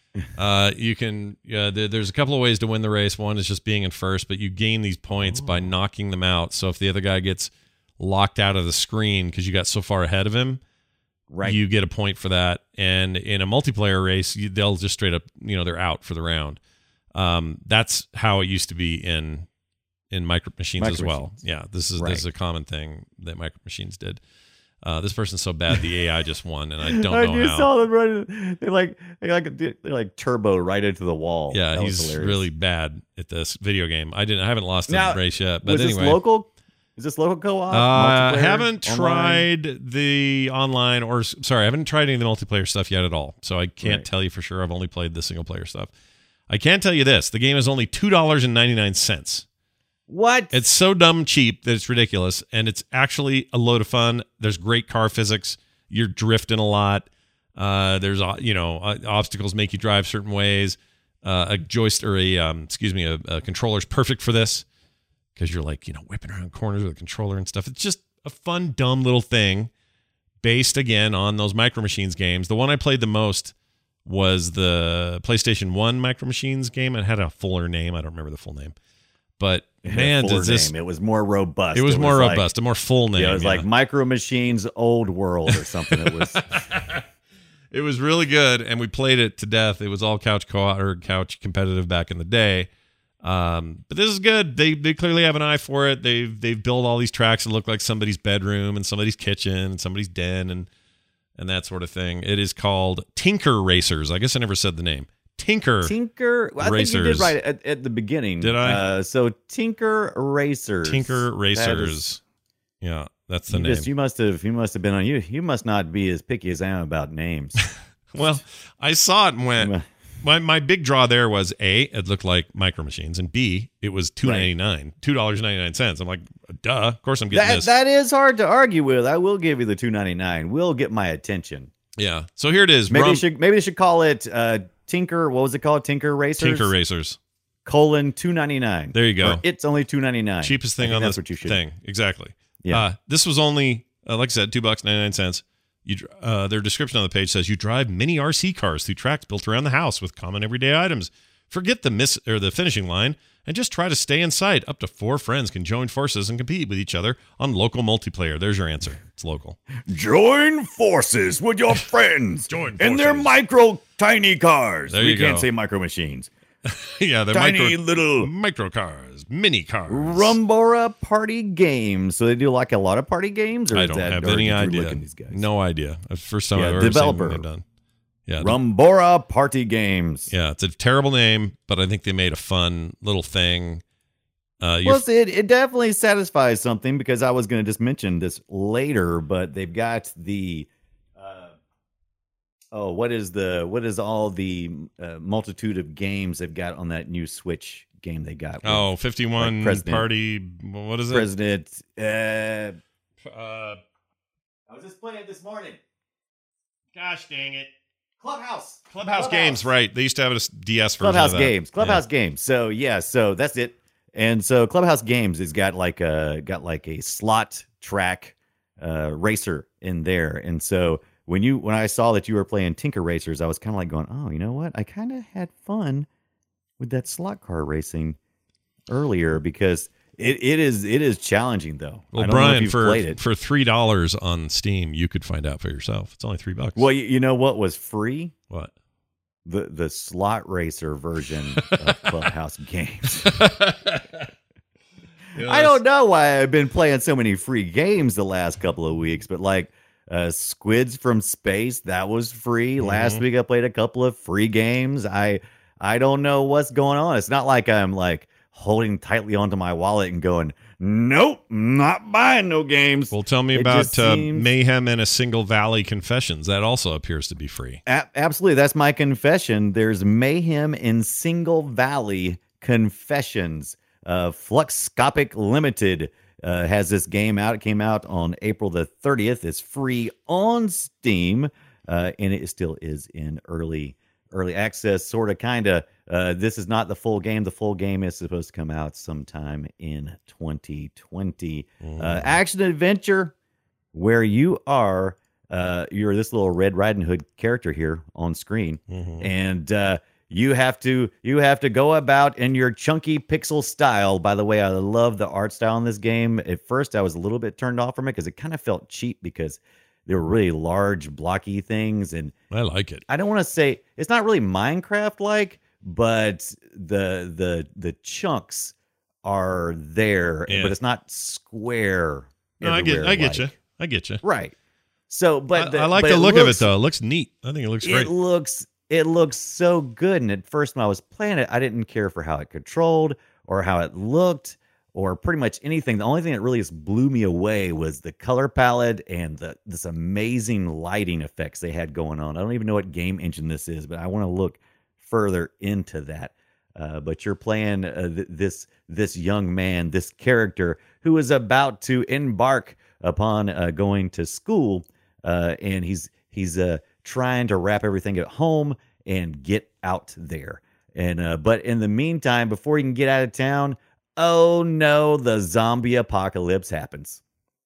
You can. There's a couple of ways to win the race. One is just being in first, but you gain these points by knocking them out. So if the other guy gets locked out of the screen because you got so far ahead of him, right? you get a point for that. And in a multiplayer race, they'll just straight up, they're out for the round. That's how it used to be in Micro Machines as well. Machines. Yeah, this is Right. a common thing that Micro Machines did. This person's so bad the AI just won, and I don't I know just how. saw them running. They like turbo right into the wall. Yeah, That was he's hilarious. really bad at this video game. I haven't lost Now, the race yet, but Was anyway. this local? Is this local co-op? I multiplayer, haven't online? tried the online I haven't tried any of the multiplayer stuff yet at all. So I can't Right. tell you for sure. I've only played the single player stuff. I can tell you this: the game is only $2.99. What? It's so dumb cheap that it's ridiculous, and it's actually a load of fun. There's great car physics. You're drifting a lot. There's obstacles make you drive certain ways. A joystick or a controller's perfect for this because you're like whipping around corners with a controller and stuff. It's just a fun, dumb little thing based again on those Micro Machines games. The one I played the most was the PlayStation 1 Micro Machines game. It had a fuller name. I don't remember the full name. But man, Fuller does this name. It was more robust. it was more like- robust, a more full name. Yeah, it was like Micro Machines Old World or something. It was It was really good, and we played it to death. It was all couch co-op or couch competitive back in the day. But this is good. They clearly have an eye for it. They've built all these tracks that look like somebody's bedroom and somebody's kitchen and somebody's den and that sort of thing. It is called Tinker Racers. I guess I never said the name. Tinker. I think you did Racers. right at the beginning. Did I? So Tinker Racers. Tinker That Racers. is- Yeah, that's the you name. just- you must have been on. You must not be as picky as I am about names. Well, I saw it and went. My big draw there was A, it looked like Micro Machines, and B, it was $2.99, $2.99. I'm like, duh, of course I'm getting this. That is hard to argue with. I will give you the $2.99. Will get my attention. Yeah. So here it is. Maybe they should call it Tinker. What was it called? Tinker Racers. Tinker Racers. $2.99. There you go. Or it's only $2.99. Cheapest thing on that's this what you should. thing. Exactly. Yeah. This was only, like I said, $2.99. Their description on the page says you drive mini RC cars through tracks built around the house with common everyday items. Forget the finishing line and just try to stay in sight. Up to 4 friends can join forces and compete with each other on local multiplayer. There's your answer. It's local. Join forces with your friends in their forces. micro tiny cars. There you can't go. say micro machines. Yeah, they're Tiny little micro cars, mini cars. Rumbora party games. So they do like a lot of party games? Or I is don't that have dirty any through idea. looking these guys? No idea. That's the first time Yeah, I've ever developer. seen what they've done. Yeah, Rumbora party games. yeah, it's a terrible name, but I think they made a fun little thing. Well, see, it definitely satisfies something because I was going to just mention this later, but they've got the what is all the multitude of games they've got on that new Switch game they got? with 51 President- party. What is it? President. I Uh, was just playing it this morning. gosh dang it. Clubhouse Games, right? They used to have a DS version Clubhouse of that. games. Clubhouse games. So yeah, so that's it. And so Clubhouse Games has got like a slot track racer in there. And so when I saw that you were playing Tinker Racers, I was kind of like going, oh, you know what? I kind of had fun with that slot car racing earlier because it is challenging though. Well, I don't know if Brian, you've for played it. $3 on Steam, you could find out for yourself. It's only $3. Well, you know what was free? What? The slot racer version of Clubhouse Games. I don't know why I've been playing so many free games the last couple of weeks, but like Squids from Space, that was free. Last week I played a couple of free games. I don't know what's going on. It's not like I'm like holding tightly onto my wallet and going, nope, not buying no games. Well, tell me It about just seems- Mayhem in a Single Valley Confessions. That also appears to be free. Absolutely. That's my confession. There's Mayhem in Single Valley Confessions. Fluxscopic Limited has this game out. It came out on April the 30th. It's free on Steam, and it still is in early access, sort of, kind of. This is not the full game. The full game is supposed to come out sometime in 2020. Action adventure where you're this little Red Riding Hood character here on screen, and you have to go about in your chunky pixel style. By the way, I love the art style in this game. At first, I was a little bit turned off from it because it kind of felt cheap because they were really large, blocky things, and I like it. I don't want to say it's not really Minecraft like, but the chunks are there, Yeah. but it's not square. No, I get everywhere you. like. I get you. Right. So, but I like but the look of it looks- though. It looks neat. I think it looks great. It looks so good. And at first, when I was playing it, I didn't care for how it controlled or how it looked or pretty much anything. The only thing that really just blew me away was the color palette and this amazing lighting effects they had going on. I don't even know what game engine this is, but I want to look further into that. But you're playing this young man, this character who is about to embark upon going to school, and he's trying to wrap everything at home and get out there. And but in the meantime, before he can get out of town, oh no, the zombie apocalypse happens.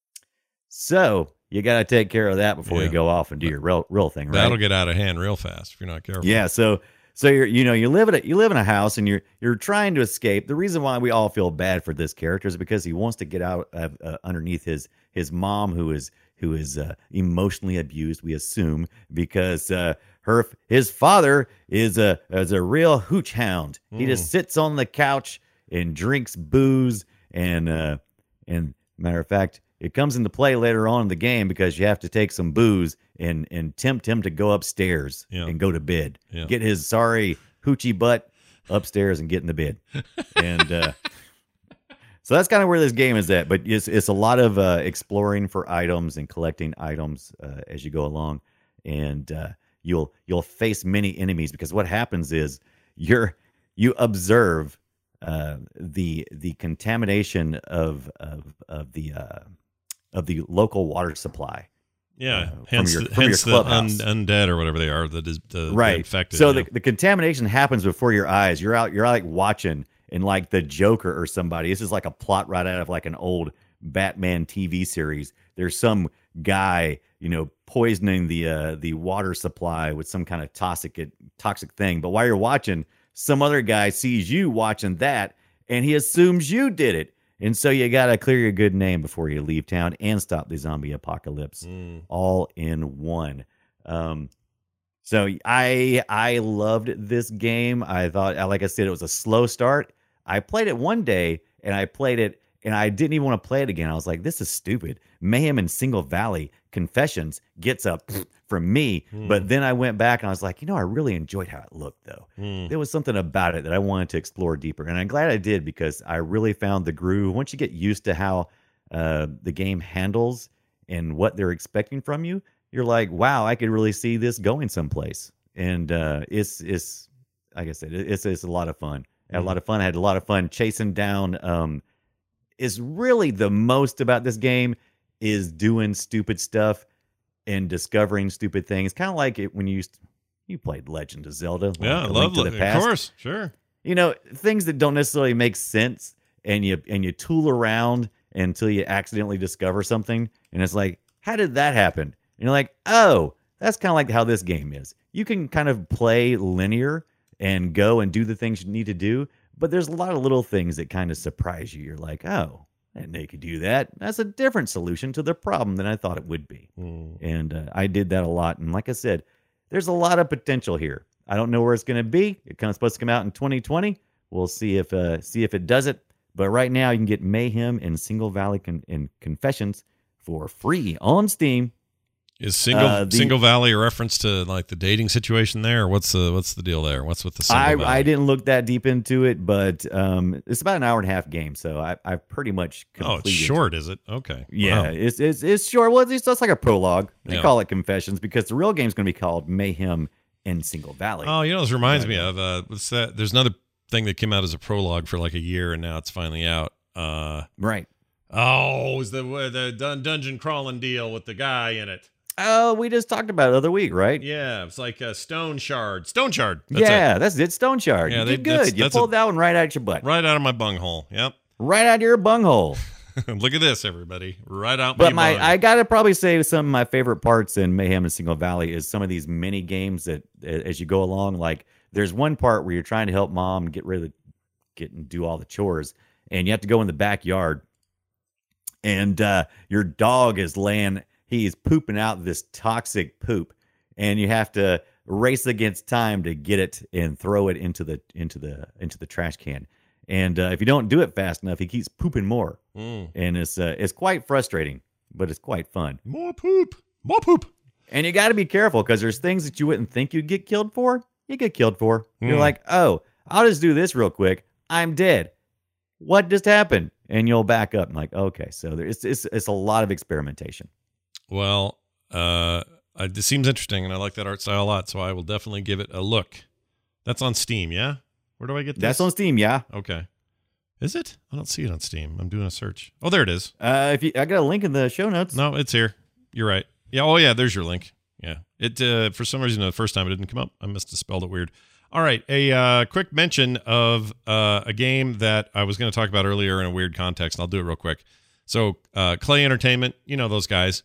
So you got to take care of that before you go off and do your real thing, right? That'll get out of hand real fast if you're not careful. Yeah, so you live in a house and you're trying to escape. The reason why we all feel bad for this character is because he wants to get out underneath his mom, who is emotionally abused, we assume, because his father is a real hooch hound. He just sits on the couch and drinks booze, and matter of fact, it comes into play later on in the game because you have to take some booze and tempt him to go upstairs and go to bed. Yeah. Get his sorry hoochie butt upstairs and get in the bed. And so that's kind of where this game is at. But it's a lot of exploring for items and collecting items as you go along. And you'll face many enemies because what happens is you observe the contamination of the local water supply. Yeah. from Hence your the clubhouse. undead or whatever they are that is the Right. infected. So yeah. the contamination happens before your eyes. You're out like watching, and like the Joker or somebody. This is like a plot right out of like an old Batman TV series. There's some guy, poisoning the water supply with some kind of toxic thing. But while you're watching, some other guy sees you watching that, and he assumes you did it. And so you got to clear your good name before you leave town and stop the zombie apocalypse all in one. So I loved this game. I thought, like I said, it was a slow start. I played it one day, and I played it, and I didn't even want to play it again. I was like, this is stupid. Mayhem in Single Valley Confessions gets up from me. But then I went back, and I was like, I really enjoyed how it looked, though. There was something about it that I wanted to explore deeper, and I'm glad I did because I really found the groove. Once you get used to how the game handles and what they're expecting from you, you're like, wow, I could really see this going someplace. And it's like I said, it's a lot of fun. I had a lot of fun. I had a lot of fun chasing down. Is really the most about this game is doing stupid stuff and discovering stupid things. Kind of like it when you played Legend of Zelda. Yeah, like Link to the Past. Of course, sure. Things that don't necessarily make sense, and you tool around until you accidentally discover something, and it's like, how did that happen? And you're like, oh, that's kind of like how this game is. You can kind of play linear and go and do the things you need to do, but there's a lot of little things that kind of surprise you. You're like, oh, I didn't know you could do that. That's a different solution to the problem than I thought it would be. And I did that a lot. And like I said, there's a lot of potential here. I don't know where it's going to be. It's kind of supposed to come out in 2020. We'll see if it does it. But right now, you can get Mayhem and Single Valley Confessions for free on Steam. Is Single Valley a reference to like the dating situation there? Or what's the deal there? What's with the Single Valley? I didn't look that deep into it, but it's about an hour and a half game, so I've pretty much completed. Oh, it's short, is it? Okay. Yeah, Wow. it's short. Well, it's just like a prologue. They call it Confessions because the real game's going to be called Mayhem in Single Valley. Oh, this reminds me of what's that? There's another thing that came out as a prologue for like a year, and now it's finally out. Right. Oh, it was the dungeon crawling deal with the guy in it. Oh, we just talked about it the other week, right? Yeah, it's like a Stone Shard. That's it. Stone Shard. Yeah, you did good. You pulled that one right out your butt. Right out of my bunghole. Yep. Right out of your bunghole. Look at this, everybody. Right out but my bung. I got to probably say some of my favorite parts in Mayhem and Single Valley is some of these mini games that as you go along, like there's one part where you're trying to help mom get and do all the chores, and you have to go in the backyard, and your dog is he's pooping out this toxic poop, and you have to race against time to get it and throw it into the trash can. And if you don't do it fast enough, he keeps pooping more. And it's quite frustrating, but it's quite fun. More poop. And you got to be careful because there's things that you wouldn't think you'd get killed for. You get killed for. You're like, oh, I'll just do this real quick. I'm dead. What just happened? And you'll back up. I'm like, okay, so it's a lot of experimentation. Well, this seems interesting, and I like that art style a lot, so I will definitely give it a look. That's on Steam, yeah? Where do I get this? That's on Steam, yeah. Okay. Is it? I don't see it on Steam. I'm doing a search. Oh, there it is. I got a link in the show notes. No, it's here. You're right. Yeah. Oh, yeah. There's your link. Yeah. It for some reason the first time it didn't come up. I must have spelled it weird. All right. A quick mention of a game that I was going to talk about earlier in a weird context, and I'll do it real quick. So, Klei Entertainment. You know those guys.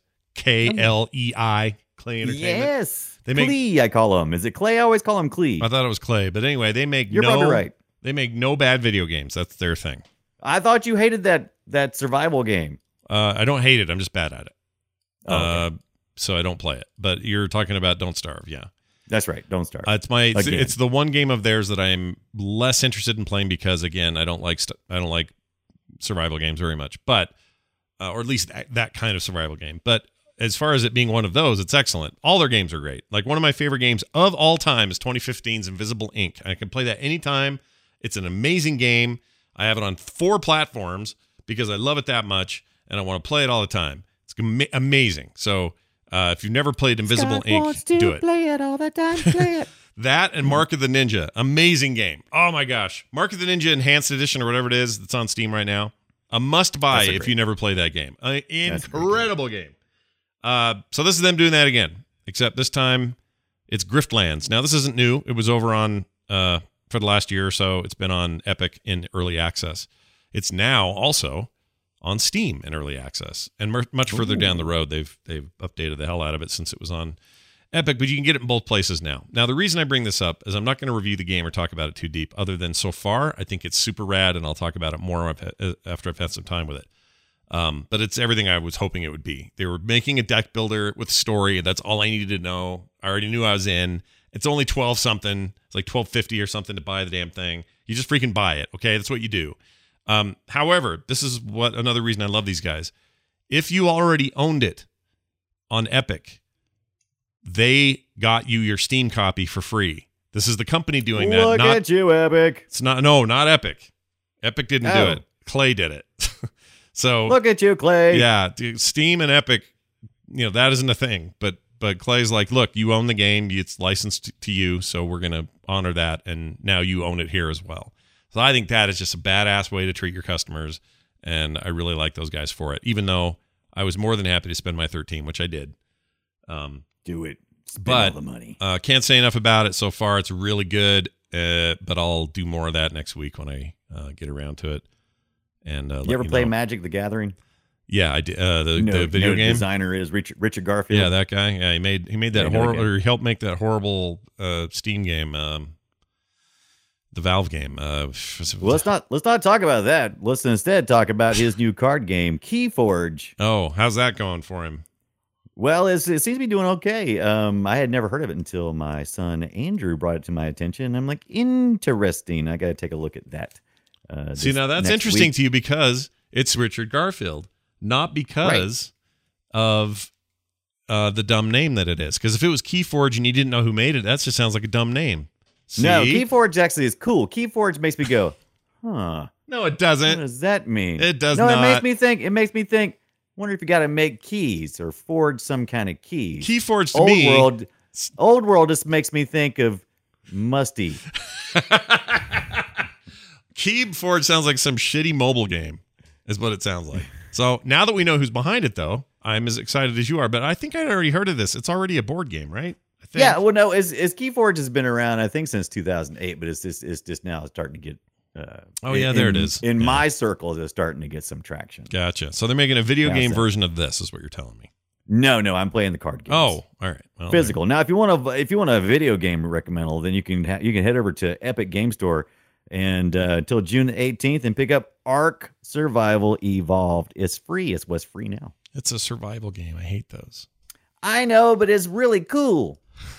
KLEI. Klei Entertainment. Yes. Klee, I call them. Is it Clay? I always call them Klee. I thought it was Klei, but anyway, they make You're probably right. They make no bad video games. That's their thing. I thought you hated that survival game. I don't hate it. I'm just bad at it. Oh, okay. So I don't play it. But you're talking about Don't Starve, yeah. That's right. Don't Starve. It's the one game of theirs that I'm less interested in playing because again, I don't like survival games very much. But or at least that kind of survival game. But as far as it being one of those, it's excellent. All their games are great. Like one of my favorite games of all time is 2015's Invisible Ink. I can play that anytime. It's an amazing game. I have it on 4 platforms because I love it that much and I want to play it all the time. It's amazing. So if you've never played Invisible Ink, do it. Play it all the time. Play it. That and Mark of the Ninja. Amazing game. Oh my gosh. Mark of the Ninja Enhanced Edition or whatever it is that's on Steam right now. A must buy if you never play that game. Incredible game. So this is them doing that again, except this time it's Griftlands. Now this isn't new. It was over on for the last year or so. It's been on Epic in early access. It's now also on Steam in early access, and much further down the road, they've updated the hell out of it since it was on Epic, but you can get it in both places now. Now, the reason I bring this up is I'm not going to review the game or talk about it too deep, other than so far, I think it's super rad, and I'll talk about it more after I've had some time with it. But it's everything I was hoping it would be. They were making a deck builder with story. That's all I needed to know. I already knew I was in. It's only 12 something. It's like $12.50 or something to buy the damn thing. You just freaking buy it. Okay. That's what you do. However, this is another reason I love these guys. If you already owned it on Epic, they got you your Steam copy for free. This is the company doing that. Look at you, Epic. It's not Epic. Epic didn't do it. Clay did it. So look at you, Clay. Yeah, dude, Steam and Epic, that isn't a thing. But Clay's like, look, you own the game. It's licensed to you, so we're going to honor that. And now you own it here as well. So I think that is just a badass way to treat your customers. And I really like those guys for it, even though I was more than happy to spend my 13, which I did. Do it. Spend but all the money. Can't say enough about it so far. It's really good, but I'll do more of that next week when I get around to it. And you ever play Magic the Gathering? Yeah, I did. The video game designer is Richard Garfield. Yeah, that guy. Yeah, he made that horrible, or he helped make that horrible Steam game, the Valve game. Well, let's not talk about that. Let's instead talk about his new card game, Keyforge. Oh, how's that going for him? Well, it seems to be doing okay. I had never heard of it until my son Andrew brought it to my attention. I'm like, interesting. I got to take a look at that. See, now that's interesting to you because it's Richard Garfield, not because of the dumb name that it is. Because if it was Keyforge and you didn't know who made it, that just sounds like a dumb name. See? No, Keyforge actually is cool. Keyforge makes me go, huh? No, it doesn't. What does that mean? It does not. No, it makes me think. Wonder if you got to make keys or forge some kind of keys. Keyforge to me, old world just makes me think of musty. Keyforge sounds like some shitty mobile game, is what it sounds like. So now that we know who's behind it, though, I'm as excited as you are. But I think I'd already heard of this. It's already a board game, right? I think. Yeah. Well, no, Keyforge has been around, I think, since 2008, but it's just now starting to get. There it is. In my circles, it's starting to get some traction. Gotcha. So they're making a video game version of this, is what you're telling me. No, I'm playing the card games. Oh, all right. Well, physical. Right. Now, if you want a video game recommendal, then you can head over to Epic Game Store and until June 18th and pick up Ark Survival Evolved. It's free. It's what's free now. It's a survival game. I hate those. I know, but it's really cool.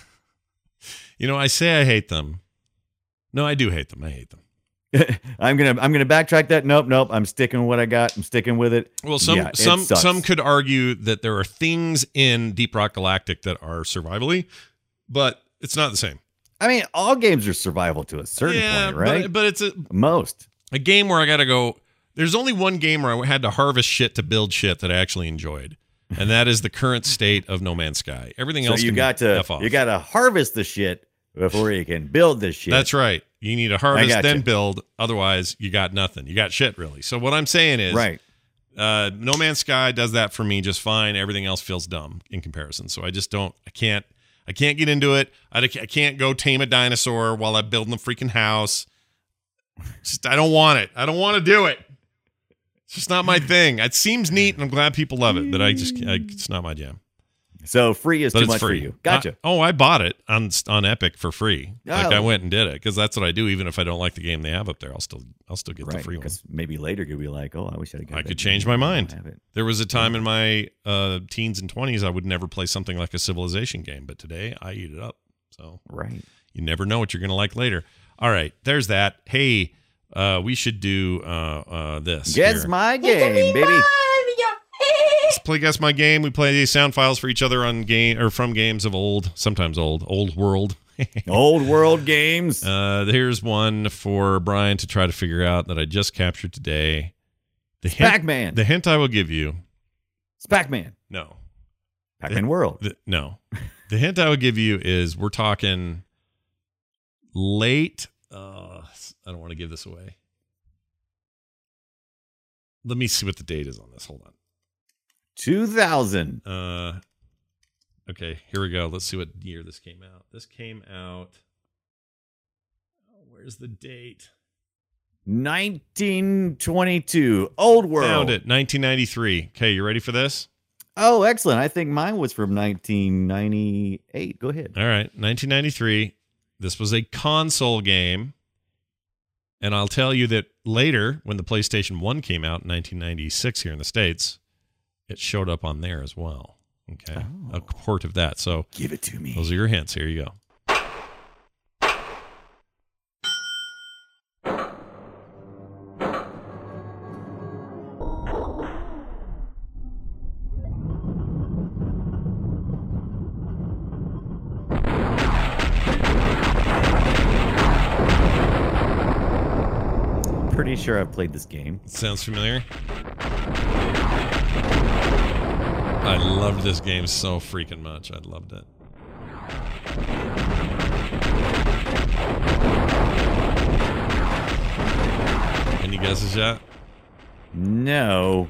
I say I hate them. No, I do hate them. I hate them. I'm gonna backtrack that. Nope. I'm sticking with what I got. I'm sticking with it. Well, some could argue that there are things in Deep Rock Galactic that are survivally, but it's not the same. I mean, all games are survival to a certain point, right? But it's a game where I got to go. There's only one game where I had to harvest shit to build shit that I actually enjoyed, and that is the current state of No Man's Sky. Everything else you got to harvest the shit before you can build the shit. That's right. You need to harvest, then build. Otherwise, you got nothing. You got shit, really. So what I'm saying is, No Man's Sky does that for me just fine. Everything else feels dumb in comparison. So I just don't. I can't get into it. I can't go tame a dinosaur while I'm building a freaking house. I don't want it. I don't want to do it. It's just not my thing. It seems neat, and I'm glad people love it, but it's not my jam. So free is too much for you. Gotcha. I bought it on Epic for free. Like I went and did it because that's what I do. Even if I don't like the game they have up there, I'll still get the free one. Because maybe later you'll be like, I wish I could change my mind. There was a time in my teens and 20s I would never play something like a Civilization game, but today I eat it up. So you never know what you're going to like later. All right, there's that. Hey, we should do this. Guess my game, baby. Let's play Guess My Game. We play these sound files for each other from games of old, sometimes old world. Old world games. Here's one for Brian to try to figure out that I just captured today. Pac-Man. The hint I will give you. It's Pac-Man. No. Pac-Man World. No. The hint I would give you is we're talking late. I don't want to give this away. Let me see what the date is on this. Hold on. 2000. Okay, here we go. Let's see what year this came out. This came out. Where's the date? 1922. Old World. Found it. 1993. Okay, you ready for this? Oh, excellent. I think mine was from 1998. Go ahead. All right, 1993. This was a console game. And I'll tell you that later, when the PlayStation 1 came out in 1996 here in the States, it showed up on there as well. Okay, a port of that. So Give it to me. those are your hints. Here you go. Pretty sure I've played this game. Sounds familiar? I loved this game so freaking much. I loved it. Any guesses yet? No.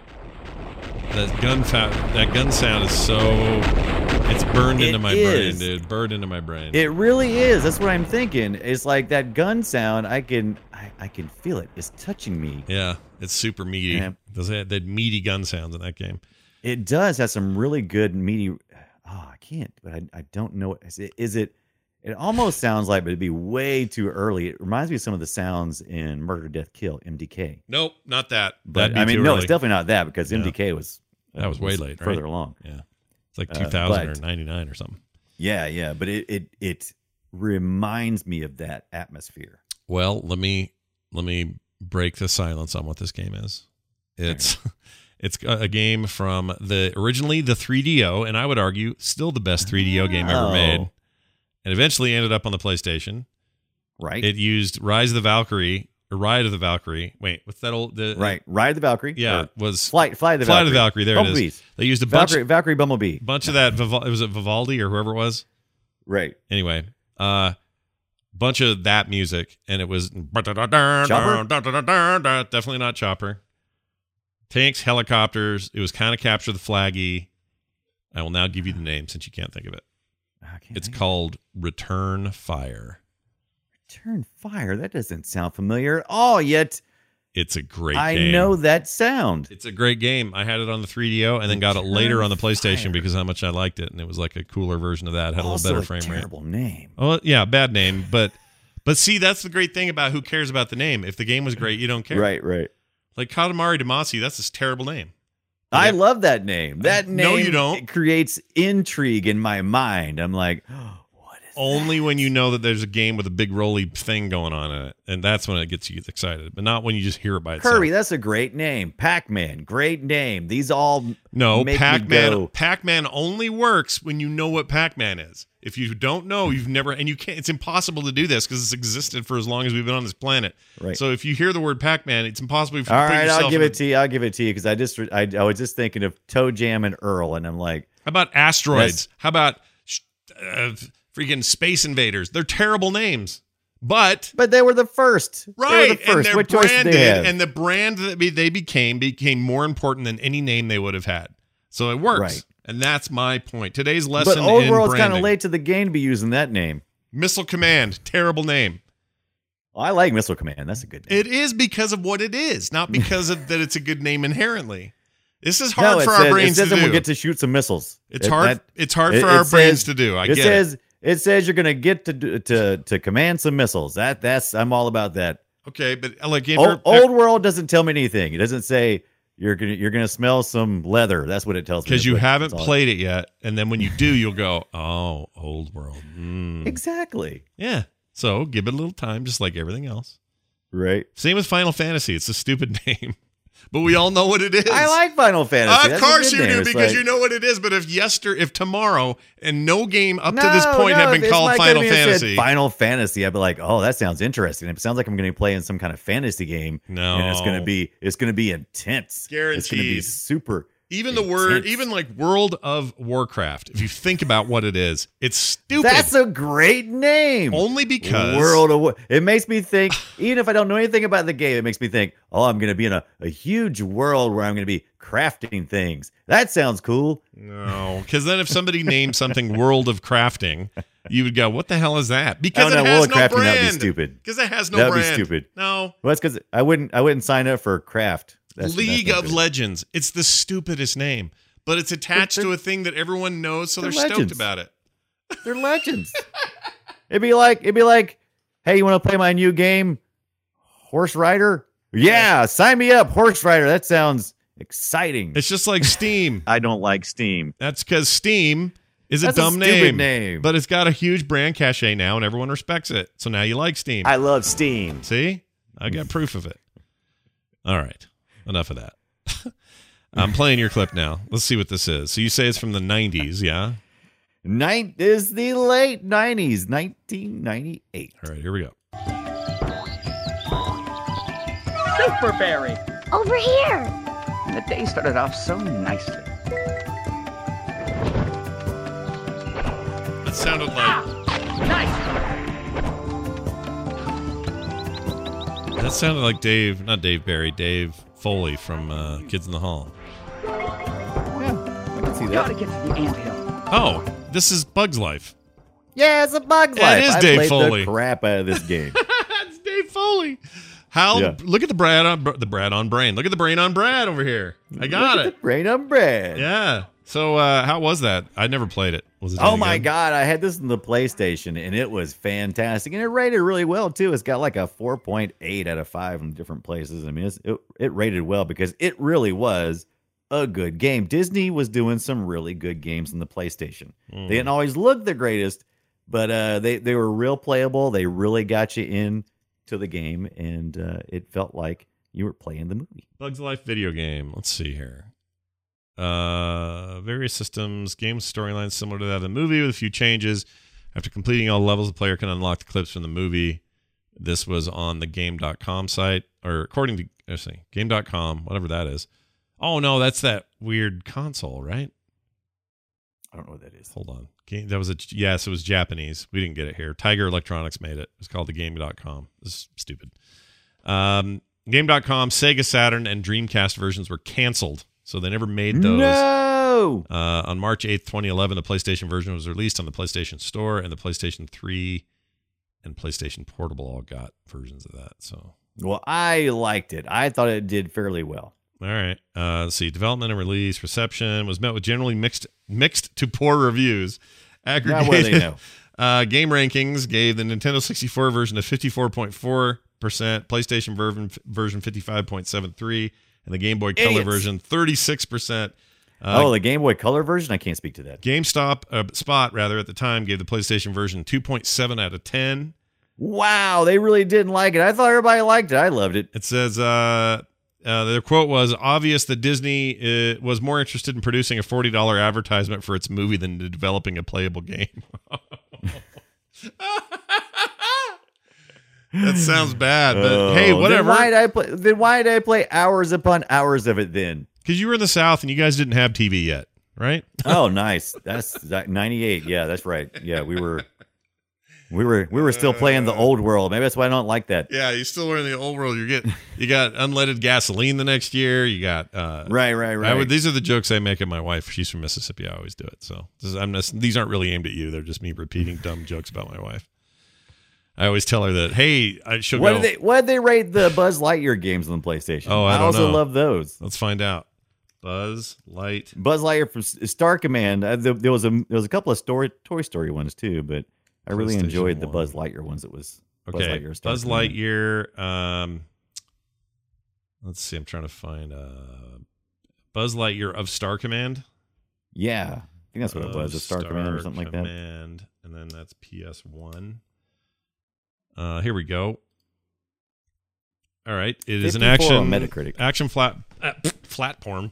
That gun sound is so... It's burned into my brain, dude. Burned into my brain. It really is. That's what I'm thinking. It's like that gun sound. I can feel it. It's touching me. Yeah, it's super meaty. Yeah. Does it have that meaty gun sounds in that game? It does have some really good meaty. I can't, but I don't know. Is it? It almost sounds like, but it'd be way too early. It reminds me of some of the sounds in Murder, Death, Kill, MDK. Nope, not that. But That'd be I mean, too no, early. it's definitely not that because Yeah. MDK was way late, further right? along. Yeah, it's like 2000 or but- 99 or something. Yeah, but it reminds me of that atmosphere. Well, let me break the silence on what this game is. It's it's a game from originally the 3DO, and I would argue still the best 3DO game ever made, and eventually ended up on the PlayStation. Right. It used Rise of the Valkyrie or Ride of the Valkyrie. Wait, what's that old? Right. Ride of the Valkyrie. Yeah, Or it was Flight of the Flight Valkyrie. of the Valkyrie. There it Bumblebees. is. They used a bunch Valkyrie Bumblebee. of that. Was it Vivaldi or whoever it was? Right. Anyway, bunch of that music, and it was Chopper? definitely not Chopper. Tanks, helicopters. It was kind of Capture the Flaggy. I will now give you the name since you can't think of it. It's called Return Fire. Return Fire. That doesn't sound familiar at all. Yet It's a great I game. know that sound. It's a great game. I had it on the 3DO and then got it later on the PlayStation Fire. because how much I liked it, and it was like a cooler version of that. Had Also a little better frame rate. Terrible name. Oh yeah, bad name, but see, that's the great thing about who cares about the name. If the game was great, you don't care. Right. Like Katamari Damacy, that's this terrible name. I love that name. That name No, you don't. It creates intrigue in my mind. I'm like, what is Only when you know that there's a game with a big roly thing going on in it, and that's when it gets you excited. But not when you just hear it by itself. Kirby? That's a great name. Pac-Man, great name. These all No, make me Pac-Man. go- Pac-Man only works when you know what Pac-Man is. If you don't know, you've never, and you can't. It's impossible to do this because it's existed for as long as we've been on this planet. Right. So if you hear the word Pac-Man, it's impossible. For All you to put right, yourself I'll give in it to you. I'll give it to you because I was just thinking of Toe Jam and Earl, and I'm like, How about asteroids? How about freaking Space Invaders? They're terrible names, but they were the first. right, They were the and first. they're What choice did branded, they have? and the brand that they became more important than any name they would have had. So it works, Right. and that's my point. Today's lesson But Old in World's kind of branding. late to the game to be using that name. Missile Command, terrible name. I like Missile Command. That's a good name. It is because of what it is, not because of that it's a good name inherently. This is hard for our brains it says to that do. we'll get to shoot some missiles. It's hard for it our brains says- to do. I It get says it. it says you're gonna get to command some missiles. That's I'm all about that. Okay, but like Old World doesn't tell me anything. It doesn't say you're gonna smell some leather. That's what it tells me. because you That's haven't all. played it yet, and then when you do, you'll go, "Oh, Old World." Exactly. Yeah. So give it a little time, just like everything else. Right. Same with Final Fantasy. It's a stupid name, but we all know what it is. I like Final Fantasy. Of That's a course good you name. do, It's because like- you know what it is. But if tomorrow and no game up to this point had been if called Mike Final Goodman said Fantasy, Final Fantasy, I'd be like, oh, that sounds interesting. It sounds like I'm going to play in some kind of fantasy game. No. and it's going to be intense. It's going to be Guaranteed. super. even the word, intense. even like World of Warcraft, if you think about what it is, it's stupid. That's a great name. Only because World of War. It makes me think, even if I don't know anything about the game, it makes me think, oh, I'm going to be in a huge world where I'm going to be crafting things. That sounds cool. No, because then if somebody named something World of Crafting, you would go, what the hell is that? Because Oh, no, it has World of no Crafting, brand. that'd be stupid. Because it has no That'd be brand. stupid. No. Well, that's because I wouldn't sign up for Craft. League that's no of good. Legends. It's the stupidest name, but it's attached to a thing that everyone knows, so they're they're stoked legends. about it. They're legends. it'd be like, hey, you want to play my new game, Horse Rider? Yeah, sign me up, Horse Rider. That sounds exciting. It's just like Steam. I don't like Steam. That's because Steam is That's a dumb stupid name. but it's got a huge brand cachet now, and everyone respects it. So now you like Steam. I love Steam. See? I got proof of it. All right. Enough of that. I'm playing your clip now. Let's see what this is. So you say it's from the 90s, yeah? Is the late 90s, 1998. All right, here we go. Super Berry. Over here. And the day started off so nicely. That sounded like Dave, not Dave Barry, Dave Foley from Kids in the Hall. Yeah, I can see Gotta that. get to the anthill. Oh, this is Bug's Life. Yeah, it's a Bug's Yeah, it Life. is I Dave played Foley. the crap out of this game. That's Dave Foley. Hal, Yeah. look at the Brad on Brain. Look at the brain on Brad over here. I got Look at it. the brain on bread. Yeah. So how was that? I never played it. Was it? Oh any my good? God, I had this in the PlayStation and it was fantastic. And it rated really well too. It's got like a 4.8 out of 5 in different places. I mean, it rated well because it really was a good game. Disney was doing some really good games in the PlayStation. They didn't always look the greatest, but they were real playable. They really got you in to the game, and it felt like you were playing the movie. Bug's Life video game. Let's see here. Various systems, game storylines similar to that of the movie with a few changes. After completing all levels, the player can unlock the clips from the movie. This was on the game.com site, or according to game.com, whatever that is. Oh no, that's that weird console, right? I don't know what that is. Hold on. That was yes, it was Japanese. We didn't get it here. Tiger Electronics made it. It was called the game.com. This is stupid. Game.com, Sega Saturn, and Dreamcast versions were canceled. So they never made those. No! On March 8th, 2011, the PlayStation version was released on the PlayStation Store, and the PlayStation 3 and PlayStation Portable all got versions of that. So, Well, I liked it. I thought it did fairly well. all right. Let's see. Development and release reception was met with generally mixed to poor reviews. Now, what do they know? Game rankings gave the Nintendo 64 version a 54.4%, PlayStation version 55.73%, and the Game Boy Color Idiots. version 36%. The Game Boy Color version? I can't speak to that. Spot at the time gave the PlayStation version 2.7 out of 10. Wow, they really didn't like it. I thought everybody liked it. I loved it. It says their quote was obvious that Disney was more interested in producing a $40 advertisement for its movie than developing a playable game. That sounds bad, but hey, whatever. Then why did I play hours upon hours of it then? Because you were in the South and you guys didn't have TV yet, right? Oh, nice. That's 98. Yeah, that's right. Yeah, we were still playing the old world. Maybe that's why I don't like that. Yeah, you still were in the old world. You got unleaded gasoline the next year. You got Right. These are the jokes I make at my wife. She's from Mississippi. I always do it. So these aren't really aimed at you. They're just me repeating dumb jokes about my wife. I always tell her that, hey, she'll go. What did they rate the Buzz Lightyear games on the PlayStation? Oh, I don't also know. love those. Let's find out. Buzz Lightyear from Star Command. There was a couple of Toy Story ones too, but I really PlayStation enjoyed the 1. Buzz Lightyear ones. It was Buzz Okay, Lightyear. Star Buzz Command. Lightyear. Let's see. I'm trying to find Buzz Lightyear of Star Command. Yeah, I think that's what it was. A Star Command or something like that. Command, and then that's PS1. Here we go. All right, it is an 54 action on Metacritic. platform.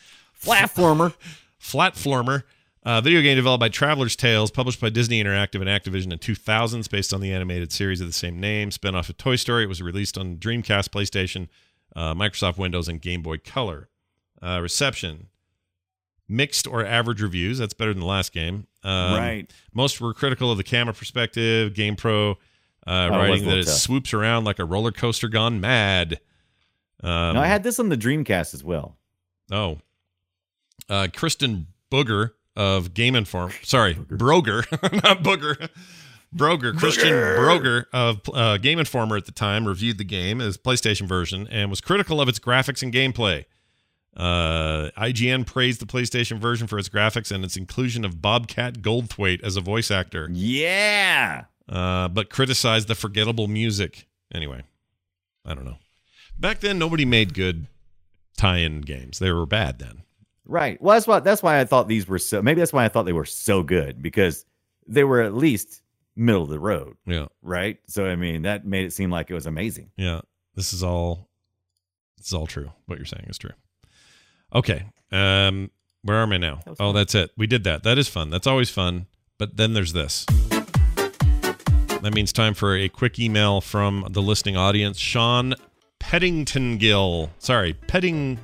Flatformer. Video game developed by Traveler's Tales, published by Disney Interactive and Activision in 2000s, based on the animated series of the same name, spin off of Toy Story. It was released on Dreamcast, PlayStation, Microsoft Windows, and Game Boy Color. Reception: mixed or average reviews. That's better than the last game. Right. Most were critical of the camera perspective. GamePro writing that it tough. swoops around like a roller coaster gone mad. No, I had this on the Dreamcast as well. Kristen Booger of Game Informer. Sorry, Broger, not Booger. Broger, Christian Broger of Game Informer at the time reviewed the game as PlayStation version and was critical of its graphics and gameplay. IGN praised the PlayStation version for its graphics and its inclusion of Bobcat Goldthwait as a voice actor. Yeah. But criticized the forgettable music. Anyway, I don't know. Back then, nobody made good tie-in games. They were bad then. Right. Well, that's why I thought these were so. Maybe that's why I thought they were so good, because they were at least middle of the road. Yeah. Right. So I mean, that made it seem like it was amazing. Yeah. This is all true. What you're saying is true. Okay. Where am I now? Oh, that's it. We did that. That is fun. That's always fun. But then there's this. That means time for a quick email from the listening audience. Sean Pettington-Gill. Sorry, Pettingill.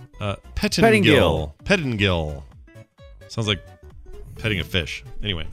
Pettingill. Sounds like petting a fish. Anyway.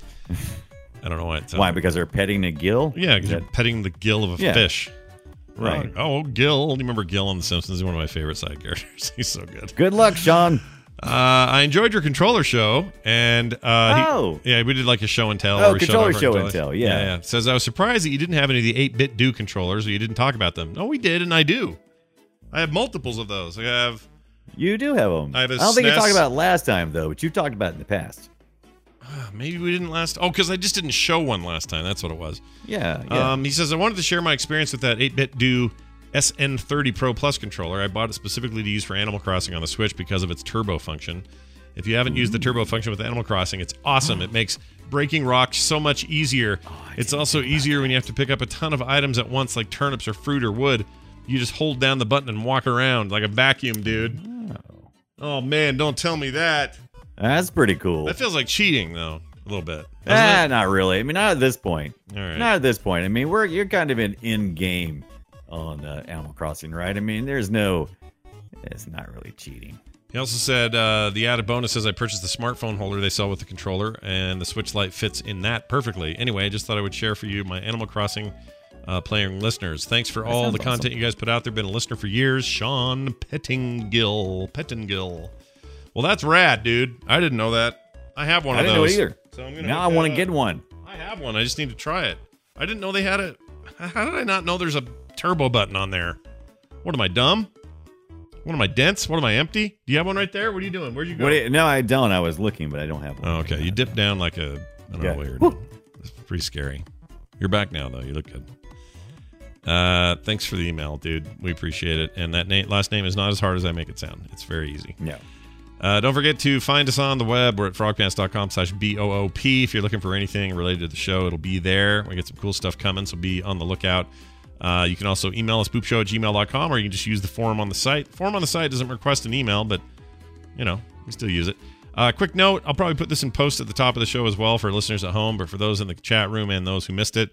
I don't know why it sounds Why? Because they're petting a gill? Yeah, because you're petting the gill of a fish. Right. Oh, Gil. You remember Gil on The Simpsons? He's one of my favorite side characters. He's so good. Good luck, Sean. I enjoyed your controller show, and we did like a show and tell. Oh, controller show and tell. Yeah. Says I was surprised that you didn't have any of the 8-bit Do controllers, or you didn't talk about them. No, we did, and I do. I have multiples of those. You do have them. I have a don't think you SNES. talked about it last time though, but you talked about it in the past. Maybe we didn't last. Oh, because I just didn't show one last time. That's what it was. Yeah. He says, I wanted to share my experience with that 8-bit Do SN30 Pro Plus controller. I bought it specifically to use for Animal Crossing on the Switch because of its turbo function. If you haven't used the turbo function with Animal Crossing, it's awesome. It makes breaking rocks so much easier. It's also easier when you have to pick up a ton of items at once, like turnips or fruit or wood. You just hold down the button and walk around like a vacuum, dude. Oh man, don't tell me that. That's pretty cool. That feels like cheating, though, a little bit. doesn't it? Not really. I mean, not at this point. All right. Not at this point. I mean, you're kind of in game on Animal Crossing, right? I mean, it's not really cheating. He also said the added bonus says I purchased the smartphone holder they sell with the controller, and the Switch Lite fits in that perfectly. Anyway, I just thought I would share for you, my Animal Crossing playing listeners. Thanks for all the content you guys put out there. Been a listener for years. Sean Pettingill. Well, that's rad, dude. I didn't know that. I have one of those. I didn't know either. So I'm gonna now I want to get one. I have one. I just need to try it. I didn't know they had it. How did I not know there's a turbo button on there? What am I, dumb? What am I, dense? What am I, empty? Do you have one right there? What are you doing? Where'd you go? No, I don't. I was looking, but I don't have one. Oh, okay. You dip down like I don't know what you're doing. It's pretty scary. You're back now, though. You look good. Thanks for the email, dude. We appreciate it. And that last name is not as hard as I make it sound. It's very easy. Yeah. Don't forget to find us on the web. We're at frogpants.com/BOOP. If you're looking for anything related to the show, it'll be there. We get some cool stuff coming, so be on the lookout. You can also email us, boopshow@gmail.com, or you can just use the form on the site. The form on the site doesn't request an email, but, we still use it. Quick note, I'll probably put this in post at the top of the show as well for listeners at home, but for those in the chat room and those who missed it,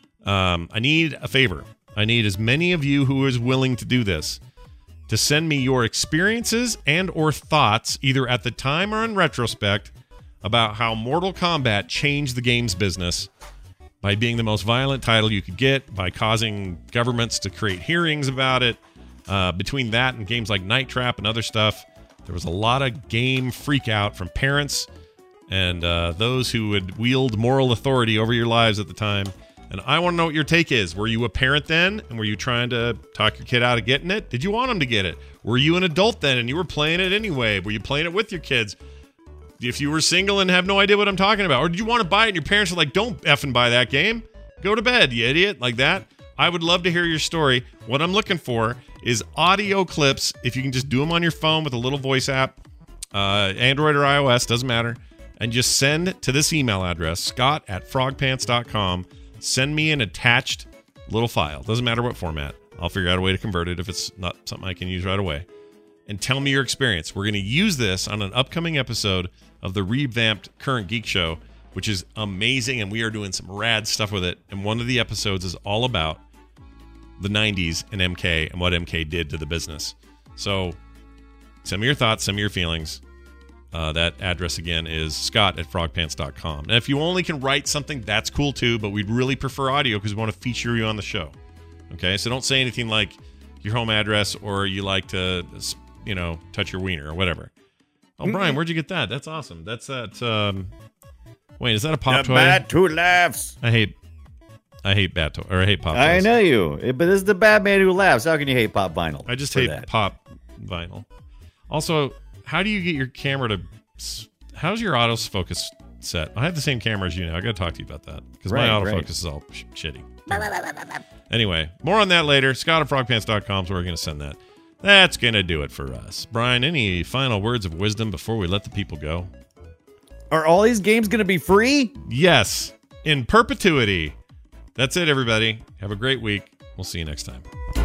I need a favor. I need as many of you who is willing to do this to send me your experiences and or thoughts, either at the time or in retrospect, about how Mortal Kombat changed the games business by being the most violent title you could get, by causing governments to create hearings about it. Between that and games like Night Trap and other stuff, there was a lot of game freak out from parents and those who would wield moral authority over your lives at the time. And I want to know what your take is. Were you a parent then, and were you trying to talk your kid out of getting it? Did you want him to get it? Were you an adult then, and you were playing it anyway? Were you playing it with your kids? If you were single and have no idea what I'm talking about, or did you want to buy it and your parents were like, don't effing buy that game. Go to bed, you idiot, like that. I would love to hear your story. What I'm looking for is audio clips. If you can just do them on your phone with a little voice app, Android or iOS, doesn't matter, and just send to this email address, scott@frogpants.com. Send me an attached little file. Doesn't matter what format. I'll figure out a way to convert it if it's not something I can use right away. And tell me your experience. We're going to use this on an upcoming episode of the revamped Current Geek Show, which is amazing, and we are doing some rad stuff with it. And one of the episodes is all about the 90s and MK and what MK did to the business. So send me your thoughts, send me your feelings. That address again is scott@frogpants.com. And if you only can write something, that's cool too, but we'd really prefer audio because we want to feature you on the show. Okay, so don't say anything like your home address or you like to, touch your wiener or whatever. Oh, Brian, where'd you get that? That's awesome. That's at. Wait, is that a pop The toy? Bat Who Laughs. I hate bat toy, or I hate pop toys. I know you, but this is the Batman Who Laughs. How can you hate pop vinyl? I just for hate that? pop vinyl. Also, how do you get your camera to? How's your autofocus set? I have the same camera as you now. I got to talk to you about that because my Right, autofocus right. is all shitty. Anyway, more on that later. Scott at frogpants.com is where we're going to send that. That's going to do it for us. Brian, any final words of wisdom before we let the people go? Are all these games going to be free? Yes, in perpetuity. That's it, everybody. Have a great week. We'll see you next time.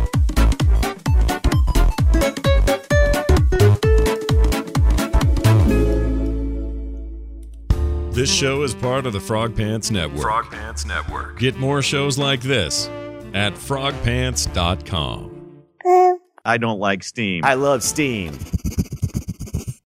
This show is part of the Frog Pants Network. Frog Pants Network. Get more shows like this at frogpants.com. I don't like Steam. I love Steam.